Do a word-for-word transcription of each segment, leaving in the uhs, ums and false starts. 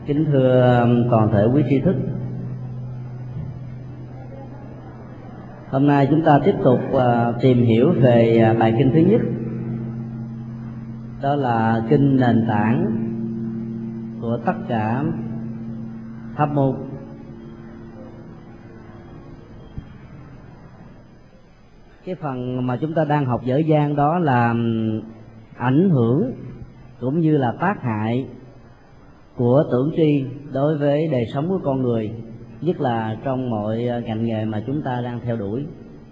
Kính thưa toàn thể quý tri thức, hôm nay chúng ta tiếp tục uh, tìm hiểu về uh, bài kinh thứ nhất, đó là kinh nền tảng của tất cả pháp môn. Cái phần mà chúng ta đang học dở dang đó là ảnh hưởng cũng như là tác hại của tưởng tri đối với đời sống của con người, nhất là trong mọi ngành nghề mà chúng ta đang theo đuổi.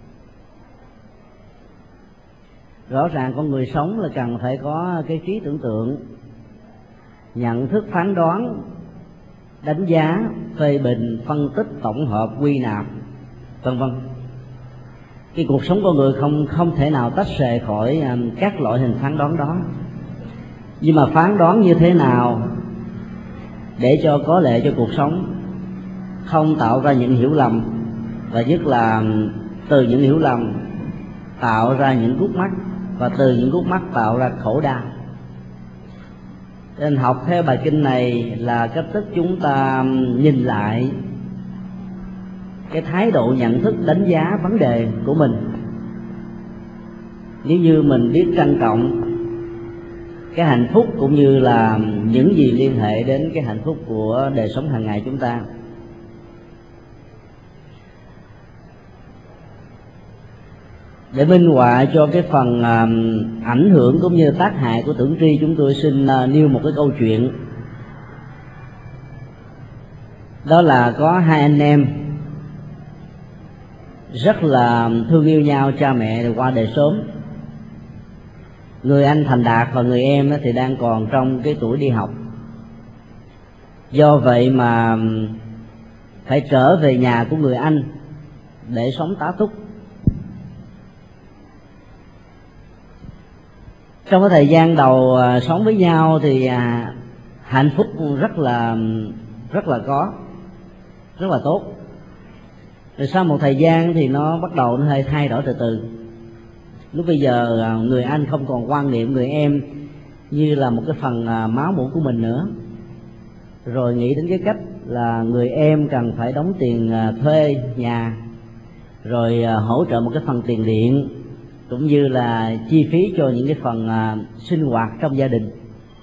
Rõ ràng con người sống là cần phải có cái trí tưởng tượng, nhận thức phán đoán, đánh giá, phê bình, phân tích, tổng hợp, quy nạp, vân vân. Cái cuộc sống con người không không thể nào tách rời khỏi các loại hình phán đoán đó. Nhưng mà phán đoán như thế nào để cho có lợi cho cuộc sống, không tạo ra những hiểu lầm, và nhất là từ những hiểu lầm tạo ra những khúc mắc, và từ những khúc mắc tạo ra khổ đau. Nên học theo bài kinh này là cách thức chúng ta nhìn lại cái thái độ nhận thức, đánh giá vấn đề của mình. Nếu như mình biết trân trọng cái hạnh phúc cũng như là những gì liên hệ đến cái hạnh phúc của đời sống hàng ngày chúng ta. Để minh họa cho cái phần uh, ảnh hưởng cũng như tác hại của tưởng tri, chúng tôi xin uh, nêu một cái câu chuyện. Đó là có hai anh em rất là thương yêu nhau, cha mẹ qua đời sớm. Người anh thành đạt và người em thì đang còn trong cái tuổi đi học. Do vậy mà phải trở về nhà của người anh để sống tá túc. Trong cái thời gian đầu sống với nhau thì hạnh phúc rất là rất là có, rất là tốt. Rồi sau một thời gian thì nó bắt đầu nó hơi thay đổi từ từ. Lúc bây giờ người anh không còn quan niệm người em như là một cái phần máu mủ của mình nữa, rồi nghĩ đến cái cách là người em cần phải đóng tiền thuê nhà, rồi hỗ trợ một cái phần tiền điện, cũng như là chi phí cho những cái phần sinh hoạt trong gia đình.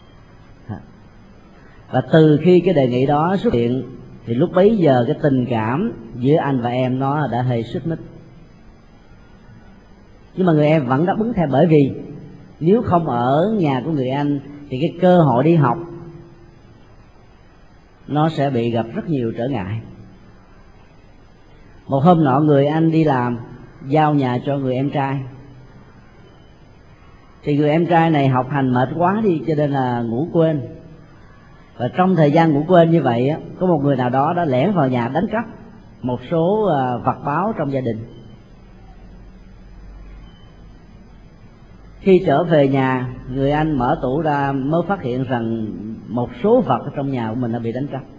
Và từ khi cái đề nghị đó xuất hiện thì lúc bấy giờ cái tình cảm giữa anh và em nó đã hơi xích mích. Nhưng mà người em vẫn đáp ứng theo, bởi vì nếu không ở nhà của người anh thì cái cơ hội đi học nó sẽ bị gặp rất nhiều trở ngại. Một hôm nọ người anh đi làm, giao nhà cho người em trai. Thì người em trai này học hành mệt quá đi cho nên là ngủ quên. Và trong thời gian ngủ quên như vậy, có một người nào đó đã lẻn vào nhà đánh cắp một số vật báo trong gia đình. Khi trở về nhà, người anh mở tủ ra mới phát hiện rằng một số vật trong nhà của mình đã bị đánh cắp.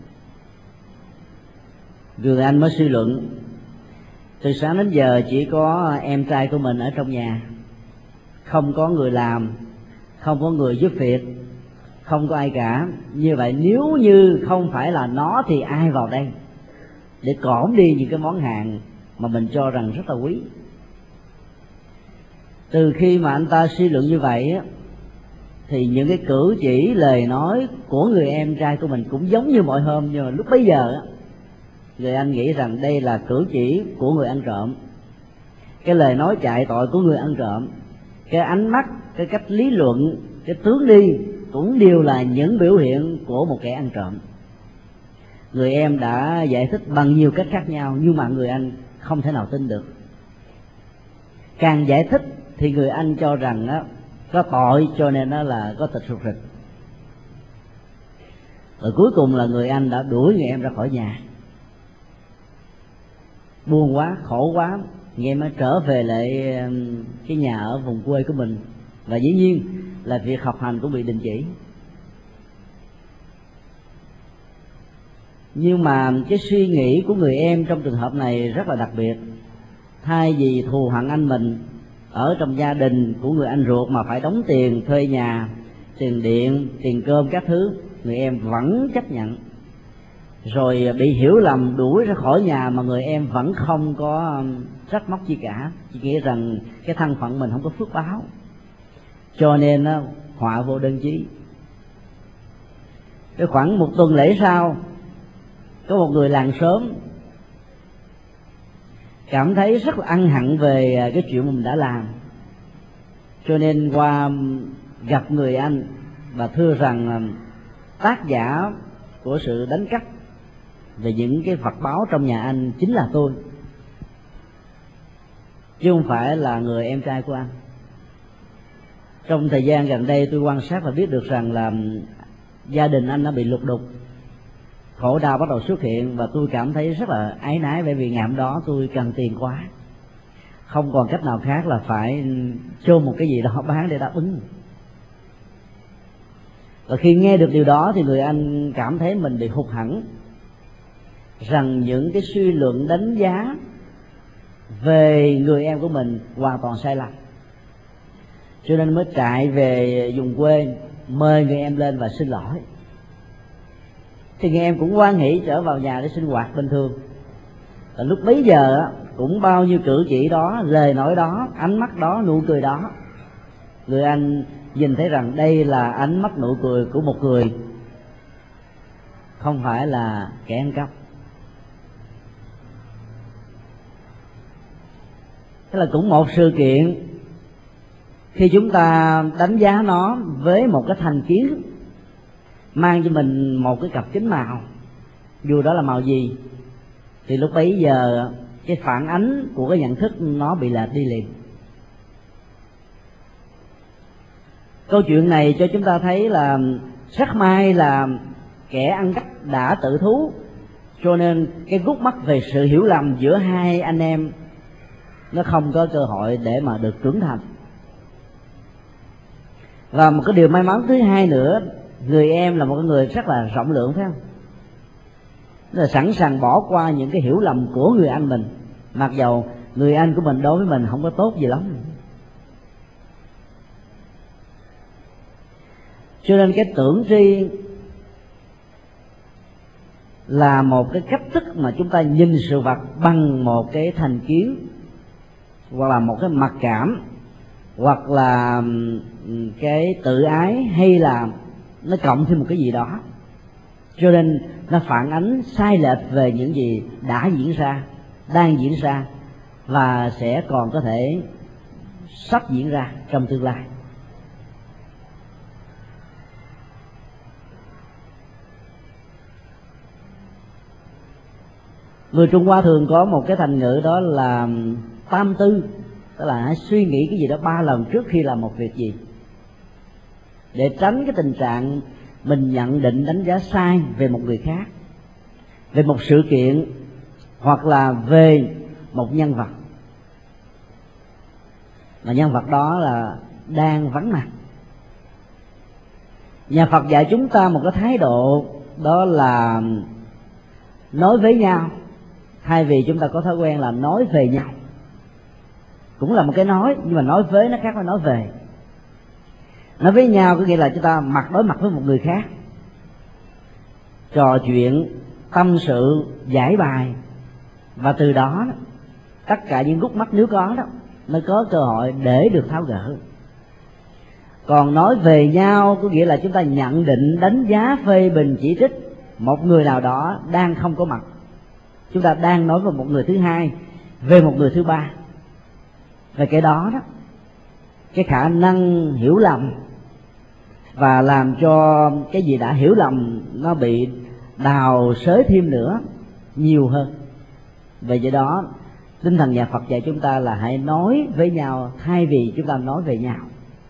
Người anh mới suy luận, từ sáng đến giờ chỉ có em trai của mình ở trong nhà, không có người làm, không có người giúp việc, không có ai cả. Như vậy nếu như không phải là nó thì ai vào đây để cõng đi những cái món hàng mà mình cho rằng rất là quý. Từ khi mà anh ta suy luận như vậy á, thì những cái cử chỉ lời nói của người em trai của mình cũng giống như mọi hôm. Nhưng mà lúc bấy giờ á, người anh nghĩ rằng đây là cử chỉ của người ăn trộm, cái lời nói chạy tội của người ăn trộm, cái ánh mắt, cái cách lý luận, cái tướng đi cũng đều là những biểu hiện của một kẻ ăn trộm. Người em đã giải thích bằng nhiều cách khác nhau, nhưng mà người anh không thể nào tin được. Càng giải thích thì người anh cho rằng á, có tội cho nên nó là có thịt sụt rịch. Rồi cuối cùng là người anh đã đuổi người em ra khỏi nhà. Buồn quá, khổ quá, người em mới trở về lại cái nhà ở vùng quê của mình. Và dĩ nhiên là việc học hành cũng bị đình chỉ. Nhưng mà cái suy nghĩ của người em trong trường hợp này rất là đặc biệt. Thay vì thù hận anh mình ở trong gia đình của người anh ruột mà phải đóng tiền thuê nhà, tiền điện, tiền cơm các thứ, người em vẫn chấp nhận rồi bị hiểu lầm đuổi ra khỏi nhà mà người em vẫn không có trách móc gì cả, chỉ nghĩ rằng cái thân phận mình không có phước báo, cho nên họa vô đơn chí. Cái khoảng một tuần lễ sau, có một người làng xóm cảm thấy rất là ân hận về cái chuyện mà mình đã làm, cho nên qua gặp người anh và thưa rằng tác giả của sự đánh cắp về những cái vật báu trong nhà anh chính là tôi, chứ không phải là người em trai của anh. Trong thời gian gần đây tôi quan sát và biết được rằng là gia đình anh đã bị lục đục, khổ đau bắt đầu xuất hiện, và tôi cảm thấy rất là áy náy, bởi vì ngày hôm đó tôi cần tiền quá, không còn cách nào khác là phải chôn một cái gì đó bán để đáp ứng. Và khi nghe được điều đó thì người anh cảm thấy mình bị hụt hẫng, rằng những cái suy luận đánh giá về người em của mình hoàn toàn sai lầm, cho nên mới chạy về vùng quê mời người em lên và xin lỗi. Thì người em cũng hoan hỉ trở vào nhà để sinh hoạt bình thường. Và lúc bấy giờ cũng bao nhiêu cử chỉ đó, lời nói đó, ánh mắt đó, nụ cười đó, người anh nhìn thấy rằng đây là ánh mắt nụ cười của một người không phải là kẻ ăn cắp. Thế là cũng một sự kiện, khi chúng ta đánh giá nó với một cái thành kiến mang cho mình một cái cặp kính màu, dù đó là màu gì, thì lúc bấy giờ cái phản ánh của cái nhận thức nó bị lệch đi liền. Câu chuyện này cho chúng ta thấy là rất may là kẻ ăn cắp đã tự thú, cho nên cái gút mắt về sự hiểu lầm giữa hai anh em nó không có cơ hội để mà được trưởng thành. Và một cái điều may mắn thứ hai nữa, người em là một cái người rất là rộng lượng, phải không? Nó là sẵn sàng bỏ qua những cái hiểu lầm của người anh mình, mặc dầu người anh của mình đối với mình không có tốt gì lắm. Cho nên cái tưởng tri là một cái cách thức mà chúng ta nhìn sự vật bằng một cái thành kiến, hoặc là một cái mặc cảm, hoặc là cái tự ái, hay là nó cộng thêm một cái gì đó, cho nên nó phản ánh sai lệch về những gì đã diễn ra, đang diễn ra và sẽ còn có thể sắp diễn ra trong tương lai. Người Trung Hoa thường có một cái thành ngữ, đó là tam tư, tức là hãy suy nghĩ cái gì đó ba lần trước khi làm một việc gì, để tránh cái tình trạng mình nhận định đánh giá sai về một người khác, về một sự kiện, hoặc là về một nhân vật mà nhân vật đó là đang vắng mặt. Nhà Phật dạy chúng ta một cái thái độ, đó là nói với nhau, thay vì chúng ta có thói quen là nói về nhau. Cũng là một cái nói, nhưng mà nói với nó khác với nói về. Nói với nhau có nghĩa là chúng ta mặt đối mặt với một người khác, trò chuyện, tâm sự, giải bài, và từ đó tất cả những gút mắt nếu có đó mới có cơ hội để được tháo gỡ. Còn nói về nhau có nghĩa là chúng ta nhận định, đánh giá, phê bình, chỉ trích một người nào đó đang không có mặt. Chúng ta đang nói với một người thứ hai về một người thứ ba. Về cái đó đó, cái khả năng hiểu lầm và làm cho cái gì đã hiểu lầm nó bị đào xới thêm nữa nhiều hơn. Về do đó, tinh thần nhà Phật dạy chúng ta là hãy nói với nhau thay vì chúng ta nói về nhau.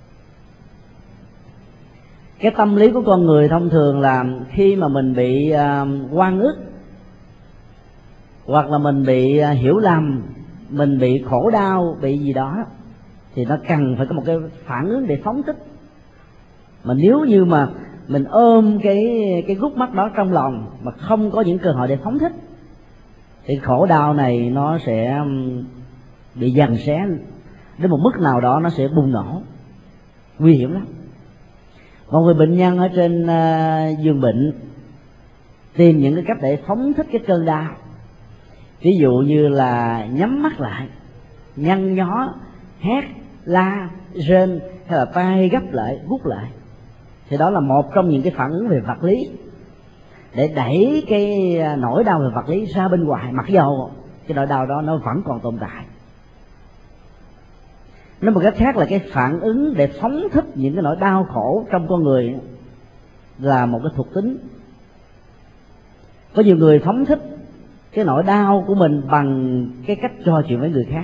Cái tâm lý của con người thông thường là khi mà mình bị uh, oan ức, hoặc là mình bị uh, hiểu lầm, mình bị khổ đau, bị gì đó, thì nó cần phải có một cái phản ứng để phóng thích. Mà nếu như mà mình ôm cái cái gút mắt đó trong lòng mà không có những cơ hội để phóng thích, thì khổ đau này nó sẽ bị giằng xé đến một mức nào đó, nó sẽ bùng nổ, nguy hiểm lắm. Một người bệnh nhân ở trên uh, giường bệnh tìm những cái cách để phóng thích cái cơn đau. Ví dụ như là nhắm mắt lại, nhăn nhó, hét, la, rên, hay là tay gấp lại, rút lại, thì đó là một trong những cái phản ứng về vật lý để đẩy cái nỗi đau về vật lý ra bên ngoài, mặc dầu cái nỗi đau đó nó vẫn còn tồn tại. Nói một cách khác là cái phản ứng để phóng thích những cái nỗi đau khổ trong con người là một cái thuộc tính. Có nhiều người phóng thích cái nỗi đau của mình bằng cái cách trò chuyện với người khác,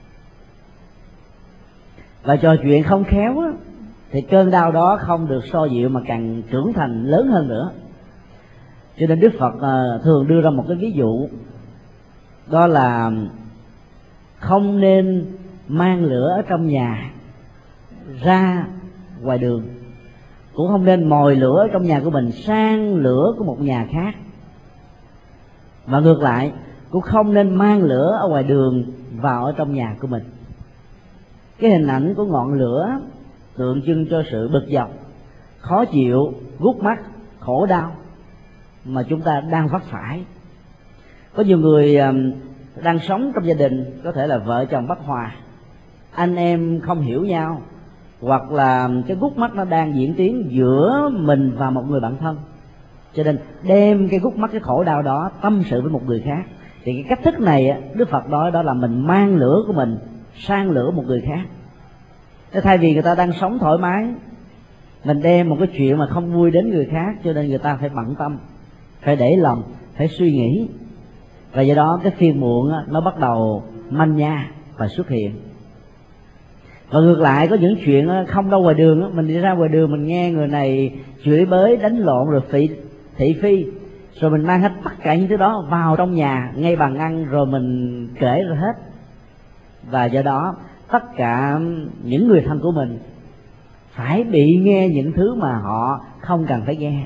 và trò chuyện không khéo á, thì cơn đau đó không được xoa dịu mà càng trưởng thành lớn hơn nữa. Cho nên Đức Phật thường đưa ra một cái ví dụ, đó là không nên mang lửa ở trong nhà ra ngoài đường, cũng không nên mồi lửa ở trong nhà của mình sang lửa của một nhà khác, và ngược lại cũng không nên mang lửa ở ngoài đường vào ở trong nhà của mình. Cái hình ảnh của ngọn lửa tượng trưng cho sự bực dọc, khó chịu, gút mắt, khổ đau mà chúng ta đang vấp phải. Có nhiều người đang sống trong gia đình, có thể là vợ chồng bất hòa, anh em không hiểu nhau, hoặc là cái gút mắt nó đang diễn tiến giữa mình và một người bạn thân, cho nên đem cái gút mắt, cái khổ đau đó tâm sự với một người khác. Thì cái cách thức này Đức Phật nói đó là mình mang lửa của mình sang lửa một người khác. Thế thay vì người ta đang sống thoải mái, mình đem một cái chuyện mà không vui đến người khác, cho nên người ta phải bận tâm, phải để lòng, phải suy nghĩ, và do đó cái phiền muộn nó bắt đầu manh nha và xuất hiện. Và ngược lại, có những chuyện không đâu ngoài đường, mình đi ra ngoài đường mình nghe người này chửi bới, đánh lộn, rồi phỉ, thị phi, rồi mình mang hết tất cả những thứ đó vào trong nhà, ngay bàn ăn, rồi mình kể ra hết. Và do đó tất cả những người thân của mình phải bị nghe những thứ mà họ không cần phải nghe.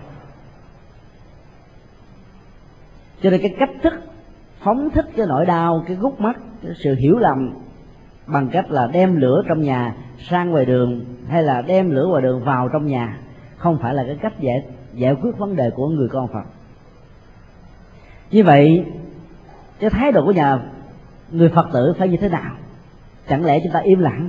Cho nên cái cách thức phóng thích cái nỗi đau, cái gút mắt, cái sự hiểu lầm bằng cách là đem lửa trong nhà sang ngoài đường, hay là đem lửa ngoài đường vào trong nhà, không phải là cái cách giải, giải quyết vấn đề của người con Phật. Như vậy cái thái độ của nhà người Phật tử phải như thế nào? Chẳng lẽ chúng ta im lặng?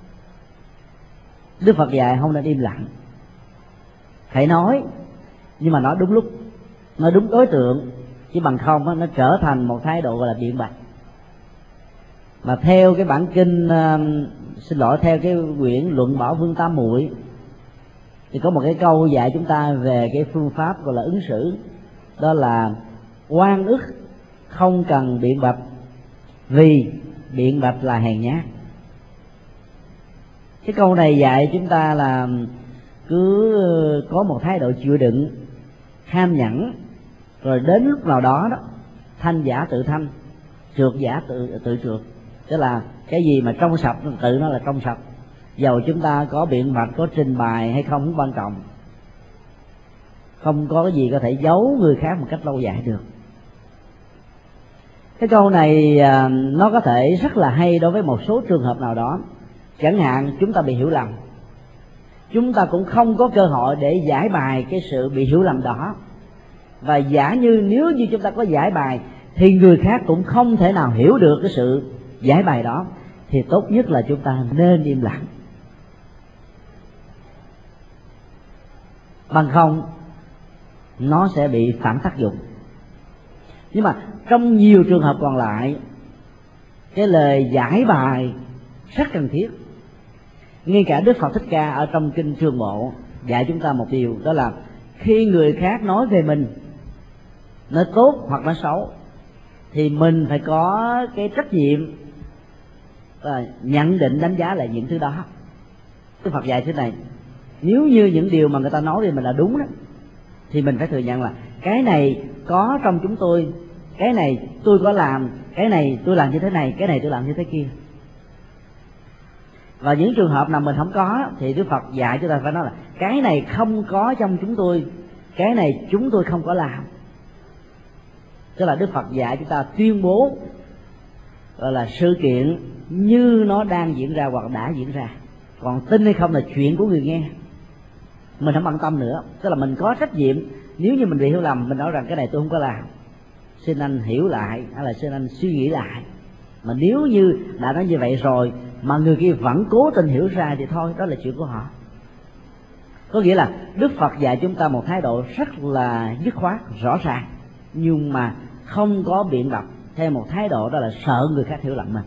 Đức Phật dạy không nên im lặng, hãy nói, nhưng mà nói đúng lúc, nói đúng đối tượng, chứ bằng không đó, nó trở thành một thái độ gọi là biện bạch. Mà theo cái bản kinh uh, xin lỗi theo cái quyển Luận Bảo Vương Tam Muội thì có một cái câu dạy chúng ta về cái phương pháp gọi là ứng xử, đó là oan ức không cần biện bạch, vì biện bạch là hèn nhát. Cái câu này dạy chúng ta là cứ có một thái độ chịu đựng, ham nhẫn, rồi đến lúc nào đó đó thanh giả tự thanh, trượt giả tự tự trượt. Tức là cái gì mà trong sạch tự nó là trong sạch, dầu chúng ta có biện bạch, có trình bày hay không cũng quan trọng. Không có cái gì có thể giấu người khác một cách lâu dài được. Cái câu này nó có thể rất là hay đối với một số trường hợp nào đó. Chẳng hạn chúng ta bị hiểu lầm, chúng ta cũng không có cơ hội để giải bài cái sự bị hiểu lầm đó. Và giả như nếu như chúng ta có giải bài thì người khác cũng không thể nào hiểu được cái sự giải bài đó, thì tốt nhất là chúng ta nên im lặng. Bằng không nó sẽ bị phản tác dụng. Nhưng mà trong nhiều trường hợp còn lại, cái lời giải bài rất cần thiết. Ngay cả Đức Phật Thích Ca ở trong kinh Trường Bộ dạy chúng ta một điều, đó là khi người khác nói về mình, nói tốt hoặc nói xấu, thì mình phải có cái trách nhiệm à, nhận định đánh giá lại những thứ đó. Đức Phật dạy thế này: nếu như những điều mà người ta nói về mình là đúng đó, thì mình phải thừa nhận là cái này có trong chúng tôi, cái này tôi có làm, cái này tôi làm như thế này, cái này tôi làm như thế kia. Và những trường hợp nào mình không có thì Đức Phật dạy chúng ta phải nói là cái này không có trong chúng tôi, cái này chúng tôi không có làm. Tức là Đức Phật dạy chúng ta tuyên bố gọi là sự kiện như nó đang diễn ra hoặc đã diễn ra, còn tin hay không là chuyện của người nghe, mình không bận tâm nữa. Tức là mình có trách nhiệm Nếu như mình bị hiểu lầm, mình nói rằng cái này tôi không có làm, xin anh hiểu lại, hay là xin anh suy nghĩ lại. Mà nếu như đã nói như vậy rồi mà người kia vẫn cố tình hiểu sai thì thôi, đó là chuyện của họ. Có nghĩa là Đức Phật dạy chúng ta một thái độ rất là dứt khoát, rõ ràng, nhưng mà không có biện bạch theo một thái độ đó là sợ người khác hiểu lầm mình.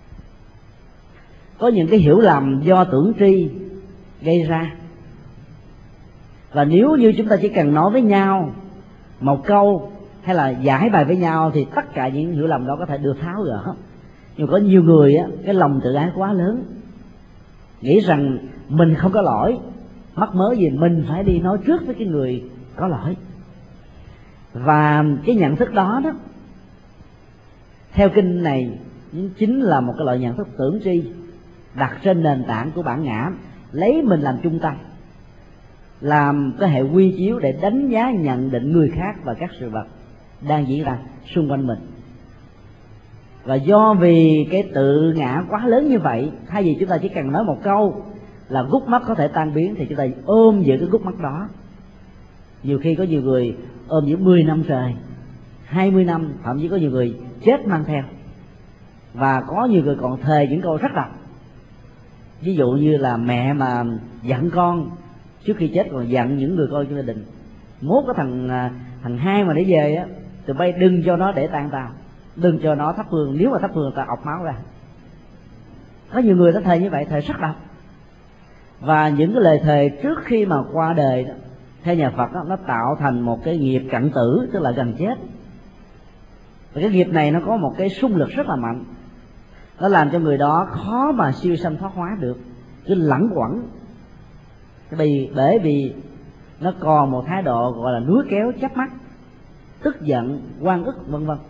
Có những cái hiểu lầm do tưởng tri gây ra, và nếu như chúng ta chỉ cần nói với nhau một câu hay là giải bài với nhau thì tất cả những hiểu lầm đó có thể được tháo gỡ. Nhưng có nhiều người á, cái lòng tự ái quá lớn, nghĩ rằng mình không có lỗi, mắc mớ gì mình phải đi nói trước với cái người có lỗi. Và cái nhận thức đó đó, theo kinh này chính là một cái loại nhận thức tưởng tri đặt trên nền tảng của bản ngã, lấy mình làm trung tâm, làm cái hệ quy chiếu để đánh giá nhận định người khác và các sự vật đang diễn ra xung quanh mình. Và do vì cái tự ngã quá lớn như vậy, thay vì chúng ta chỉ cần nói một câu là gút mắt có thể tan biến, thì chúng ta ôm giữ cái gút mắt đó. Nhiều khi có nhiều người ôm giữ mười năm trời, hai mươi năm, thậm chí có nhiều người chết mang theo. Và có nhiều người còn thề những câu rất độc. Ví dụ như là mẹ mà giận con, trước khi chết còn dặn những người con trong gia đình: mốt có thằng thằng hai mà để về á, tụi bay đừng cho nó để tang tao, đừng cho nó thắp hương, nếu mà thắp hương ta ọc máu ra. Có nhiều người đã thề như vậy, thề rất độc. Và những cái lời thề trước khi mà qua đời đó, theo nhà Phật đó, nó tạo thành một cái nghiệp cận tử, tức là gần chết. Và cái nghiệp này nó có một cái xung lực rất là mạnh, nó làm cho người đó khó mà siêu sanh thoát hóa được, cứ lẳng quẩn. Vì bởi vì nó còn một thái độ gọi là núi kéo chớp mắt, tức giận, oan ức, vân vân.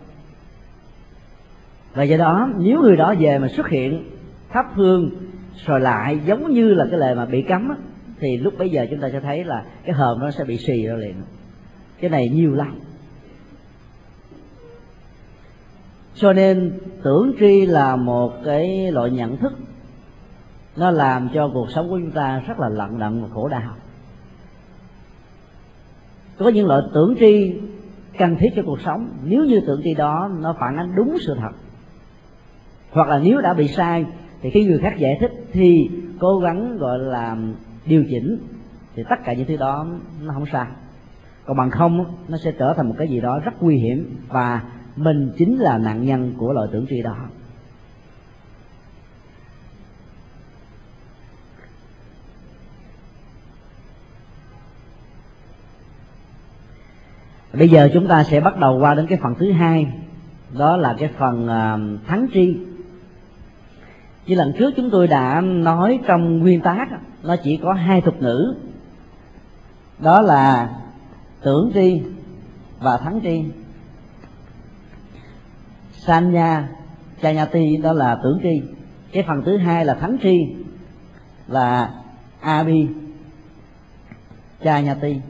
Và do đó nếu người đó về mà xuất hiện thắp hương rồi lại giống như là cái lời mà bị cấm á, thì lúc bấy giờ chúng ta sẽ thấy là cái hờm nó sẽ bị xì ra liền. Cái này nhiều lắm. Cho nên tưởng tri là một cái loại nhận thức, nó làm cho cuộc sống của chúng ta rất là lận đận và khổ đau. Có những loại tưởng tri cần thiết cho cuộc sống, nếu như tưởng tri đó nó phản ánh đúng sự thật, hoặc là nếu đã bị sai thì khi người khác giải thích thì cố gắng gọi là điều chỉnh, thì tất cả những thứ đó nó không sai. Còn bằng không nó sẽ trở thành một cái gì đó rất nguy hiểm, và mình chính là nạn nhân của loại tưởng tri đó. Bây giờ chúng ta sẽ bắt đầu qua đến cái phần thứ hai, đó là cái phần uh, thắng tri. Như lần trước chúng tôi đã nói, trong nguyên tắc nó chỉ có hai thuật ngữ, đó là tưởng tri và thắng tri. Sanya, Chanyati đó là tưởng tri. Cái phần thứ hai là thắng tri, là Abi, Chanyati.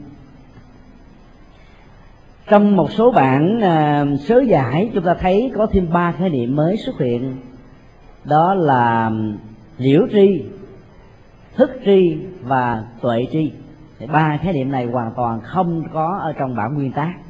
Trong một số bản uh, sớ giải chúng ta thấy có thêm ba khái niệm mới xuất hiện, đó là liễu tri, thức tri và tuệ tri. Thì ba khái niệm này hoàn toàn không có ở trong bản nguyên tác.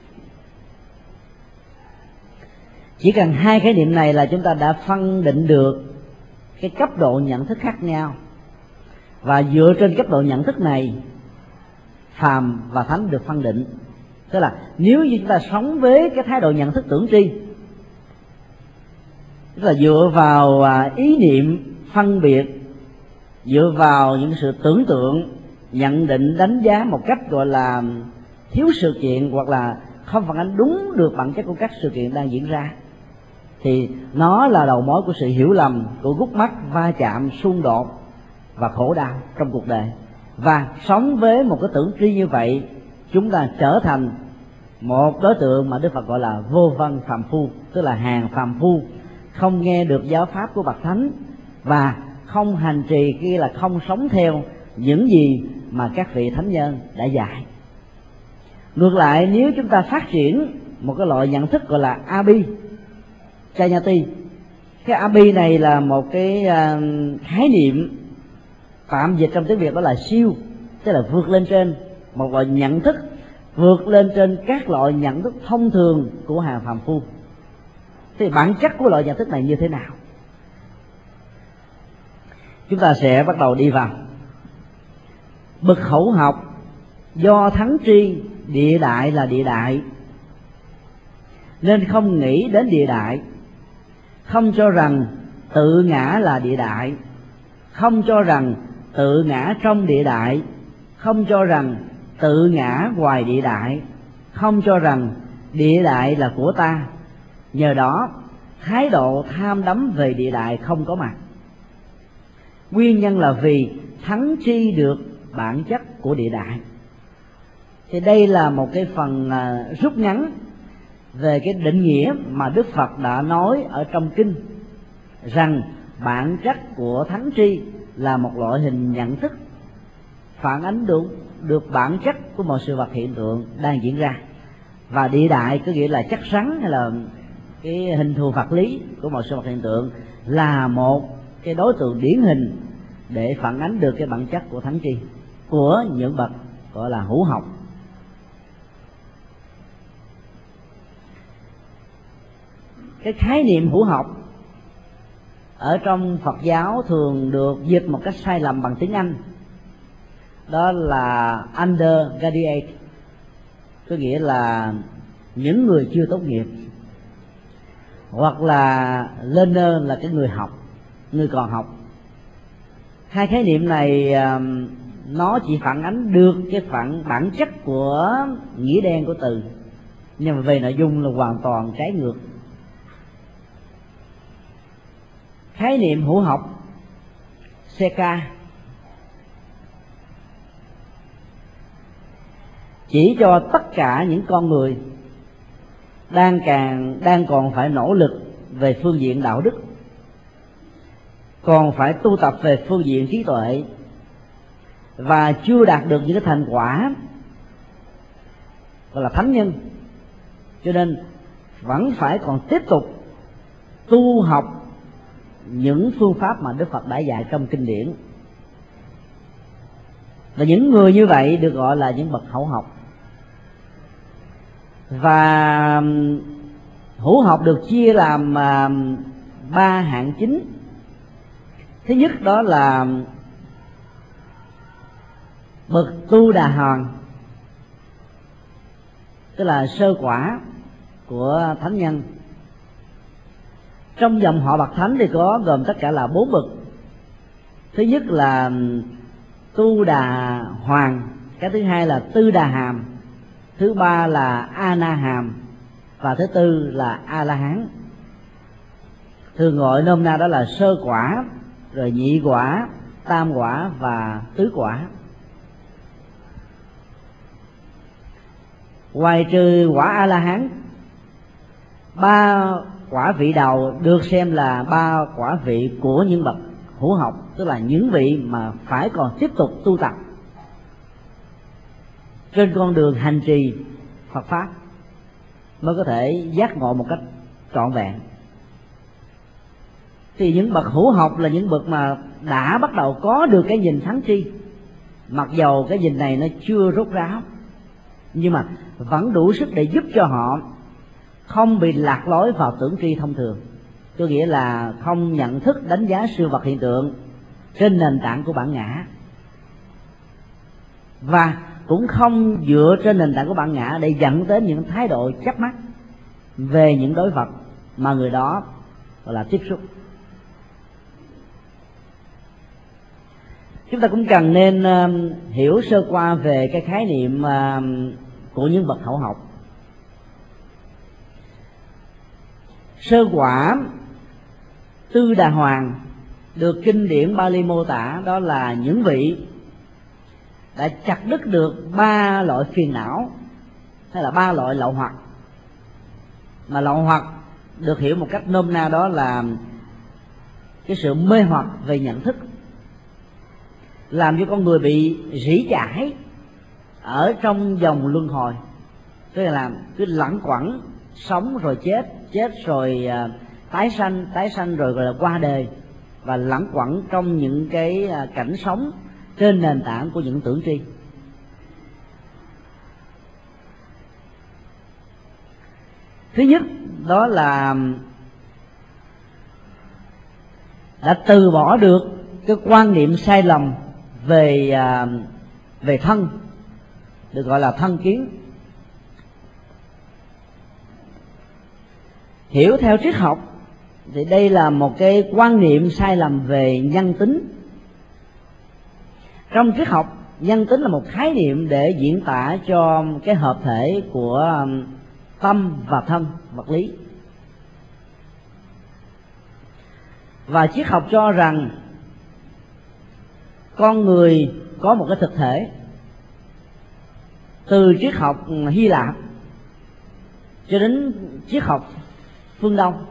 Chỉ cần hai khái niệm này là chúng ta đã phân định được cái cấp độ nhận thức khác nhau, và dựa trên cấp độ nhận thức này, phàm và thánh được phân định. Tức là nếu như chúng ta sống với cái thái độ nhận thức tưởng tri, tức là dựa vào ý niệm phân biệt, dựa vào những sự tưởng tượng, nhận định, đánh giá một cách gọi là thiếu sự kiện, hoặc là không phản ánh đúng được bản chất của các sự kiện đang diễn ra, thì nó là đầu mối của sự hiểu lầm, của gút mắt, va chạm, xung đột và khổ đau trong cuộc đời. Và sống với một cái tưởng tri như vậy, chúng ta trở thành một đối tượng mà Đức Phật gọi là vô văn phàm phu, tức là hàng phàm phu, không nghe được giáo pháp của bậc thánh và không hành trì, kia là không sống theo những gì mà các vị thánh nhân đã dạy. Ngược lại, nếu chúng ta phát triển một cái loại nhận thức gọi là Abi, Chanyati, cái Abi này là một cái uh, khái niệm tạm dịch trong tiếng Việt, đó là siêu, tức là vượt lên trên, một loại nhận thức vượt lên trên các loại nhận thức thông thường của hàng phàm phu. Thì bản chất của loại nhận thức này như thế nào? Chúng ta sẽ bắt đầu đi vào. Bậc hữu học do thắng tri địa đại là địa đại, nên không nghĩ đến địa đại, không cho rằng tự ngã là địa đại, không cho rằng tự ngã trong địa đại, không cho rằng tự ngã ngoài địa đại, không cho rằng địa đại là của ta. Nhờ đó thái độ tham đắm về địa đại không có mặt. Nguyên nhân là vì thắng tri được bản chất của địa đại. Thì đây là một cái phần rút ngắn về cái định nghĩa mà Đức Phật đã nói ở trong kinh, rằng bản chất của thắng tri là một loại hình nhận thức phản ánh được được bản chất của một sự vật hiện tượng đang diễn ra, và địa đại có nghĩa là chất rắn hay là cái hình thù vật lý của một sự vật hiện tượng là một cái đối tượng điển hình để phản ánh được cái bản chất của thắng tri của những bậc gọi là hữu học. Cái khái niệm hữu học ở trong Phật giáo thường được dịch một cách sai lầm bằng tiếng Anh, đó là undergraduate, có nghĩa là những người chưa tốt nghiệp, hoặc là learner là cái người học, người còn học. Hai khái niệm này nó chỉ phản ánh được cái phản bản chất của nghĩa đen của từ, nhưng mà về nội dung là hoàn toàn trái ngược. Khái niệm hữu học Seka chỉ cho tất cả những con người đang càng đang còn phải nỗ lực về phương diện đạo đức, còn phải tu tập về phương diện trí tuệ, và chưa đạt được những cái thành quả gọi là thánh nhân, cho nên vẫn phải còn tiếp tục tu học những phương pháp mà Đức Phật đã dạy trong kinh điển. Và những người như vậy được gọi là những bậc hữu học. Và hữu học được chia làm ba hạng chính. Thứ nhất đó là bậc tu đà hoàng, tức là sơ quả của thánh nhân. Trong dòng họ bậc thánh thì có gồm tất cả là bốn bậc. Thứ nhất là tu đà hoàng, cái thứ hai là tư đà hàm, thứ ba là a na hàm, và thứ tư là a la hán. Thường gọi nôm na đó là sơ quả, rồi nhị quả, tam quả và tứ quả. Ngoài trừ quả a la hán, ba quả vị đầu được xem là ba quả vị của những bậc hữu học, tức là những vị mà phải còn tiếp tục tu tập trên con đường hành trì Phật pháp mới có thể giác ngộ một cách trọn vẹn. Thì những bậc hữu học là những bậc mà đã bắt đầu có được cái nhìn thắng tri, mặc dầu cái nhìn này nó chưa rốt ráo, nhưng mà vẫn đủ sức để giúp cho họ không bị lạc lối vào tưởng tri thông thường, có nghĩa là không nhận thức đánh giá sự vật hiện tượng trên nền tảng của bản ngã, và cũng không dựa trên nền tảng của bản ngã để dẫn đến những thái độ chấp mắc về những đối vật mà người đó gọi là tiếp xúc. Chúng ta cũng cần nên uh, hiểu sơ qua về cái khái niệm uh, của những bậc hữu học. Sơ quả tư đà hoàng được kinh điển Bali mô tả đó là những vị đã chặt đứt được ba loại phiền não, hay là ba loại lậu hoặc. Mà lậu hoặc được hiểu một cách nôm na đó là cái sự mê hoặc về nhận thức, làm cho con người bị rỉ chải ở trong dòng luân hồi, tức là làm cứ lẳng quẩn, sống rồi chết, chết rồi uh, tái sanh, tái sanh rồi gọi là qua đời, và lẳng quẩn trong những cái uh, cảnh sống trên nền tảng của những tưởng tri. Thứ nhất đó là đã từ bỏ được cái quan niệm sai lầm về à, về thân, được gọi là thân kiến. Hiểu theo triết học thì đây là một cái quan niệm sai lầm về nhân tính. Trong triết học, nhân tính là một khái niệm để diễn tả cho cái hợp thể của tâm và thân vật lý. Và triết học cho rằng con người có một cái thực thể. Từ triết học Hy Lạp cho đến triết học phương Đông,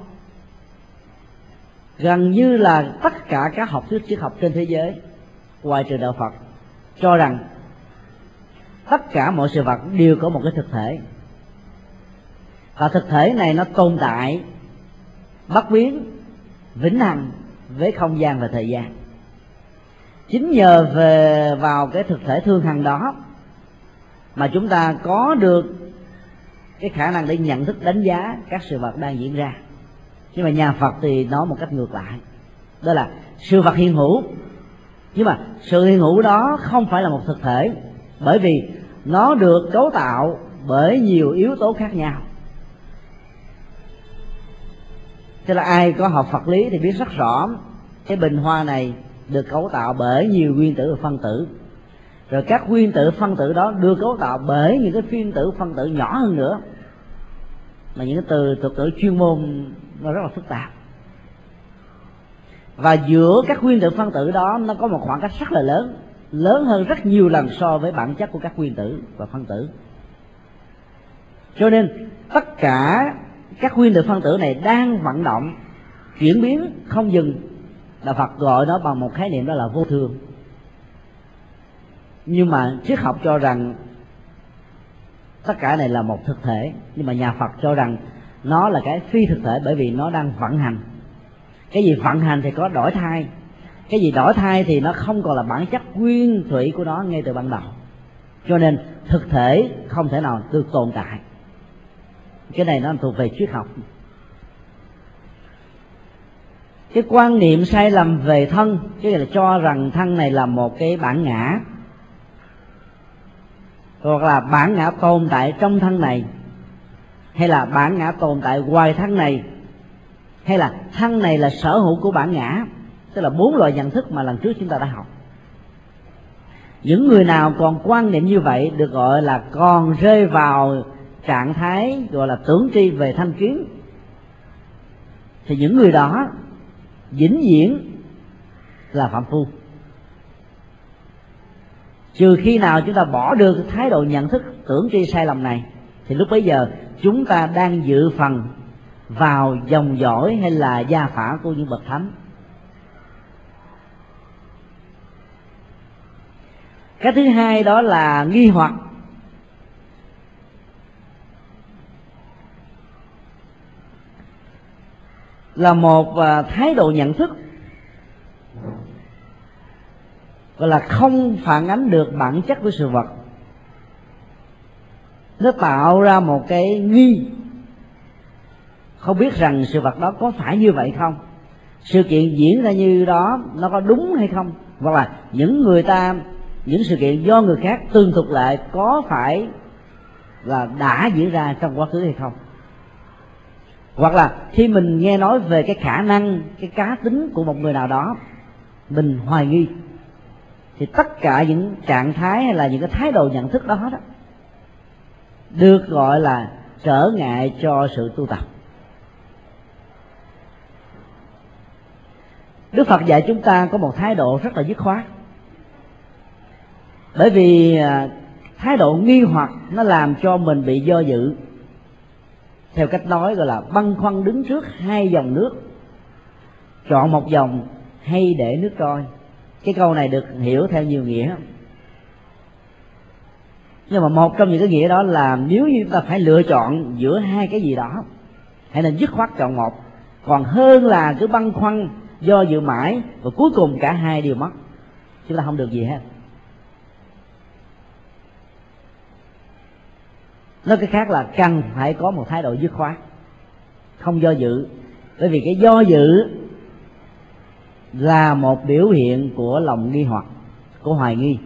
gần như là tất cả các học thuyết triết học trên thế giới ngoài trừ đạo Phật cho rằng tất cả mọi sự vật đều có một cái thực thể, và thực thể này nó tồn tại bất biến, vĩnh hằng với không gian và thời gian. Chính nhờ về vào cái thực thể thương hằng đó mà chúng ta có được cái khả năng để nhận thức, đánh giá các sự vật đang diễn ra. Nhưng mà nhà Phật thì nói một cách ngược lại, đó là sự vật hiện hữu, nhưng mà sự hiện hữu đó không phải là một thực thể, bởi vì nó được cấu tạo bởi nhiều yếu tố khác nhau. Thế là ai có học Phật lý thì biết rất rõ cái bình hoa này được cấu tạo bởi nhiều nguyên tử và phân tử, rồi các nguyên tử phân tử đó được cấu tạo bởi những cái nguyên tử phân tử nhỏ hơn nữa, mà những cái từ thuật ngữ chuyên môn nó rất là phức tạp. Và giữa các nguyên tử phân tử đó nó có một khoảng cách rất là lớn, lớn hơn rất nhiều lần so với bản chất của các nguyên tử và phân tử. Cho nên tất cả các nguyên tử phân tử này đang vận động, chuyển biến không dừng. Đạo Phật gọi nó bằng một khái niệm đó là vô thường. Nhưng mà triết học cho rằng tất cả này là một thực thể, nhưng mà nhà Phật cho rằng nó là cái phi thực thể, bởi vì nó đang vận hành. Cái gì vận hành thì có đổi thay, cái gì đổi thay thì nó không còn là bản chất nguyên thủy của nó ngay từ ban đầu. Cho nên thực thể không thể nào được tồn tại. Cái này nó thuộc về triết học. Cái quan niệm sai lầm về thân, cái là cho rằng thân này là một cái bản ngã, hoặc là bản ngã tồn tại trong thân này, hay là bản ngã tồn tại ngoài thân này, hay là thân này là sở hữu của bản ngã. Tức là bốn loại nhận thức mà lần trước chúng ta đã học. Những người nào còn quan niệm như vậy được gọi là còn rơi vào trạng thái gọi là tưởng tri về thanh kiến. Thì những người đó vĩnh viễn là phạm phu. Trừ khi nào chúng ta bỏ được thái độ nhận thức tưởng tri sai lầm này, thì lúc bấy giờ chúng ta đang dự phần vào dòng dõi hay là gia phả của những bậc thánh. Cái thứ hai đó là nghi hoặc. Là một thái độ nhận thức gọi là không phản ánh được bản chất của sự vật. Nó tạo ra một cái nghi, không biết rằng sự vật đó có phải như vậy không, sự kiện diễn ra như đó nó có đúng hay không, hoặc là những người ta, những sự kiện do người khác tường thuật lại có phải là đã diễn ra trong quá khứ hay không. Hoặc là khi mình nghe nói về cái khả năng, cái cá tính của một người nào đó, mình hoài nghi. Thì tất cả những trạng thái hay là những cái thái độ nhận thức đó đó được gọi là trở ngại cho sự tu tập. Đức Phật dạy chúng ta có một thái độ rất là dứt khoát. Bởi vì thái độ nghi hoặc nó làm cho mình bị do dự. Theo cách nói gọi là băn khoăn đứng trước hai dòng nước, chọn một dòng hay để nước trôi. Cái câu này được hiểu theo nhiều nghĩa, nhưng mà một trong những cái nghĩa đó là nếu như chúng ta phải lựa chọn giữa hai cái gì đó, hãy nên dứt khoát chọn một, còn hơn là cứ băn khoăn do dự mãi và cuối cùng cả hai đều mất, chúng ta không được gì hết. Nói cái khác là cần phải có một thái độ dứt khoát. không do dự. Bởi vì cái do dự là một biểu hiện của lòng nghi hoặc, của hoài nghi.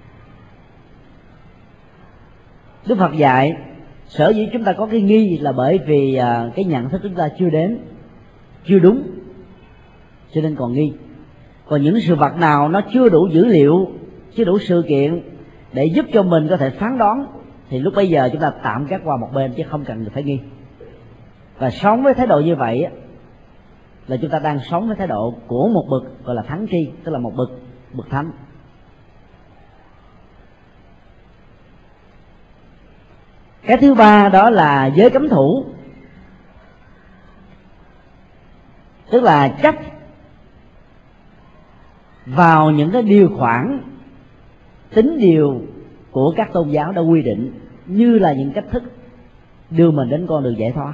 Đức Phật dạy sở dĩ chúng ta có cái nghi là bởi vì cái nhận thức chúng ta chưa đến, chưa đúng, cho nên còn nghi. Còn những sự vật nào nó chưa đủ dữ liệu, chưa đủ sự kiện để giúp cho mình có thể phán đoán, thì lúc bây giờ chúng ta tạm gác qua một bên chứ không cần phải nghi. Và sống với thái độ như vậy là chúng ta đang sống với thái độ của một bậc gọi là thắng tri, tức là một bậc bậc thánh. Cái thứ ba đó là giới cấm thủ, tức là chấp vào những cái điều khoản tín điều của các tôn giáo đã quy định như là những cách thức đưa mình đến con đường giải thoát.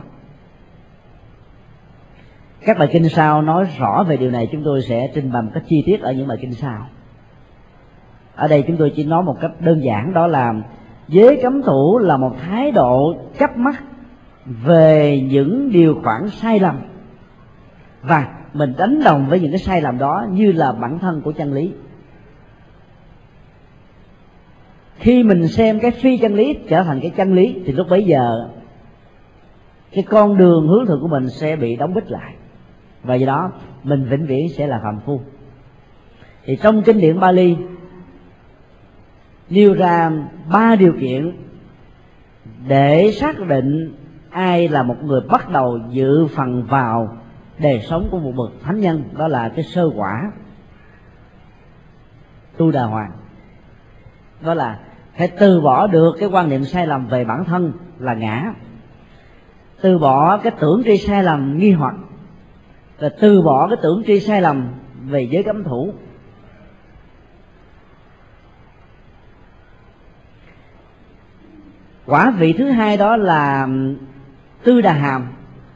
Các bài kinh sau nói rõ về điều này, chúng tôi sẽ trình bày một cách chi tiết ở những bài kinh sau. Ở đây chúng tôi chỉ nói một cách đơn giản, đó là giới cấm thủ là một thái độ chấp mắc về những điều khoản sai lầm, và mình đánh đồng với những cái sai lầm đó như là bản thân của chân lý. Khi mình xem cái phi chân lý trở thành cái chân lý thì lúc bấy giờ cái con đường hướng thượng của mình sẽ bị đóng bít lại, và do đó mình vĩnh viễn sẽ là phàm phu. Thì trong kinh điển Bali nêu ra ba điều kiện để xác định ai là một người bắt đầu dự phần vào đời sống của một bậc thánh nhân. Đó là cái sơ quả tu đà hoàng, đó là phải từ bỏ được cái quan niệm sai lầm về bản thân là ngã, từ bỏ cái tưởng tri sai lầm nghi hoặc, và từ bỏ cái tưởng tri sai lầm về giới cấm thủ. Quả vị thứ hai đó là tư đà hàm.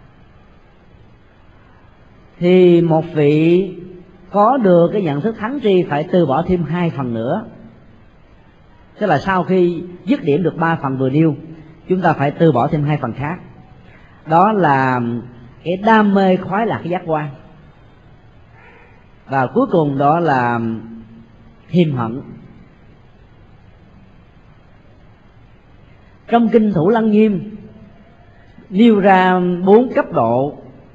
Thì một vị có được cái nhận thức thắng tri phải từ bỏ thêm hai phần nữa. Tức là sau khi dứt điểm được ba phần vừa nêu, chúng ta phải từ bỏ thêm hai phần khác. Đó là cái đam mê khoái lạc cái giác quan, và cuối cùng đó là hiềm hận. Trong kinh Thủ Lăng Nghiêm nêu ra bốn cấp độ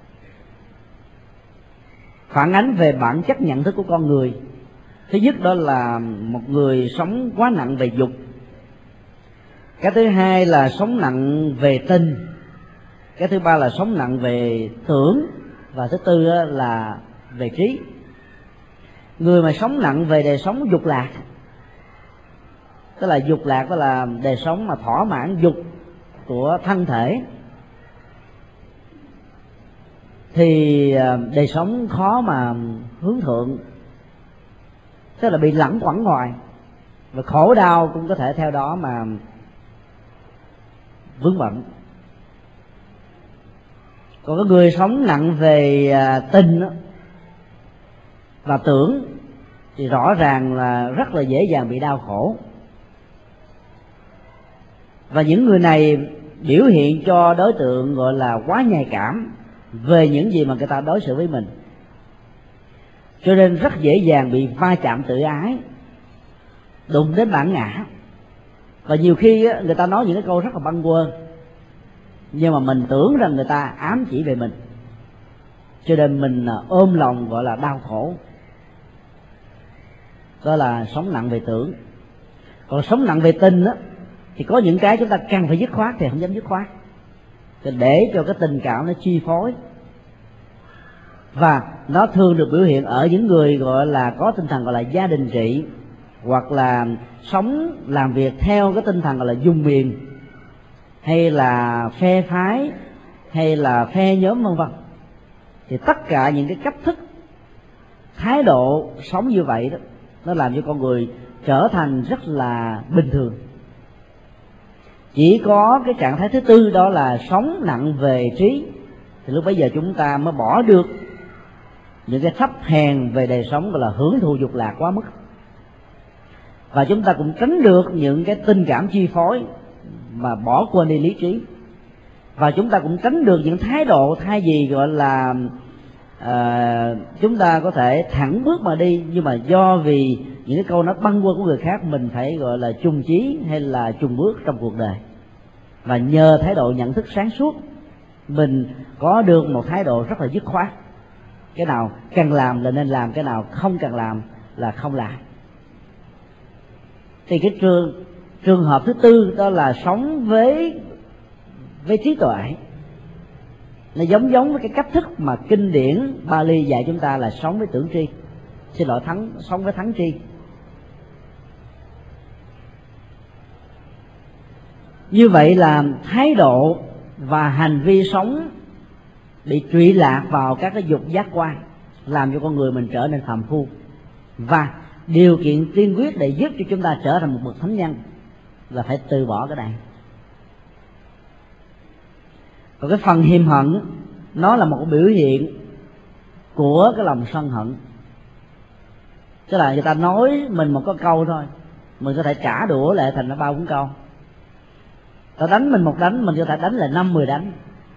phản ánh về bản chất nhận thức của con người. Thứ nhất đó là một người sống quá nặng về dục. Cái thứ hai là sống nặng về tình. Cái thứ ba là sống nặng về tưởng. Và thứ tư là về trí. Người mà sống nặng về đời sống dục lạc, tức là dục lạc đó là đời sống mà thỏa mãn dục của thân thể, thì đời sống khó mà hướng thượng, tức là bị lẳng quẩn ngoài, và khổ đau cũng có thể theo đó mà vướng bận. Còn có người sống nặng về tình và tưởng thì rõ ràng là rất là dễ dàng bị đau khổ. Và những người này biểu hiện cho đối tượng gọi là quá nhạy cảm về những gì mà người ta đối xử với mình, cho nên rất dễ dàng bị va chạm tự ái, đụng đến bản ngã. Và nhiều khi người ta nói những cái câu rất là bâng quơ, nhưng mà mình tưởng rằng người ta ám chỉ về mình, cho nên mình ôm lòng gọi là đau khổ. Đó là sống nặng về tưởng. Còn sống nặng về tình á, thì có những cái chúng ta cần phải dứt khoát thì không dám dứt khoát, để cho cái tình cảm nó chi phối. Và nó thường được biểu hiện ở những người gọi là có tinh thần gọi là gia đình trị, hoặc là sống làm việc theo cái tinh thần gọi là dung miền, hay là phe phái, hay là phe nhóm vân vân. Thì tất cả những cái cách thức, thái độ sống như vậy đó, nó làm cho con người trở thành rất là bình thường. Chỉ có cái trạng thái thứ tư đó là sống nặng về trí, thì lúc bấy giờ chúng ta mới bỏ được những cái thấp hèn về đời sống gọi là hưởng thụ dục lạc quá mức, và chúng ta cũng tránh được những cái tình cảm chi phối mà bỏ quên đi lý trí. Và chúng ta cũng tránh được những thái độ thay vì gọi là à, chúng ta có thể thẳng bước mà đi, nhưng mà do vì những cái câu nói bâng quơ của người khác, mình phải gọi là chung chí hay là chung bước trong cuộc đời. Và nhờ thái độ nhận thức sáng suốt, mình có được một thái độ rất là dứt khoát. Cái nào cần làm là nên làm, cái nào không cần làm là không làm. Thì cái trường trường hợp thứ tư đó là sống với với trí tuệ. Nó giống giống với cái cách thức mà kinh điển Bali dạy chúng ta là sống với tưởng tri, xin lỗi thắng sống với thắng tri. Như vậy là thái độ và hành vi sống bị trụy lạc vào các cái dục giác quan, làm cho con người mình trở nên phàm phu. Và điều kiện tiên quyết để giúp cho chúng ta trở thành một bậc thánh nhân là phải từ bỏ cái này. Còn cái phần hiềm hận, nó là một biểu hiện của cái lòng sân hận. Tức là người ta nói mình một cái câu thôi, mình có thể trả đũa lại thành nó bao bốn câu. Ta đánh mình một đánh, mình có thể đánh lại năm mười đánh.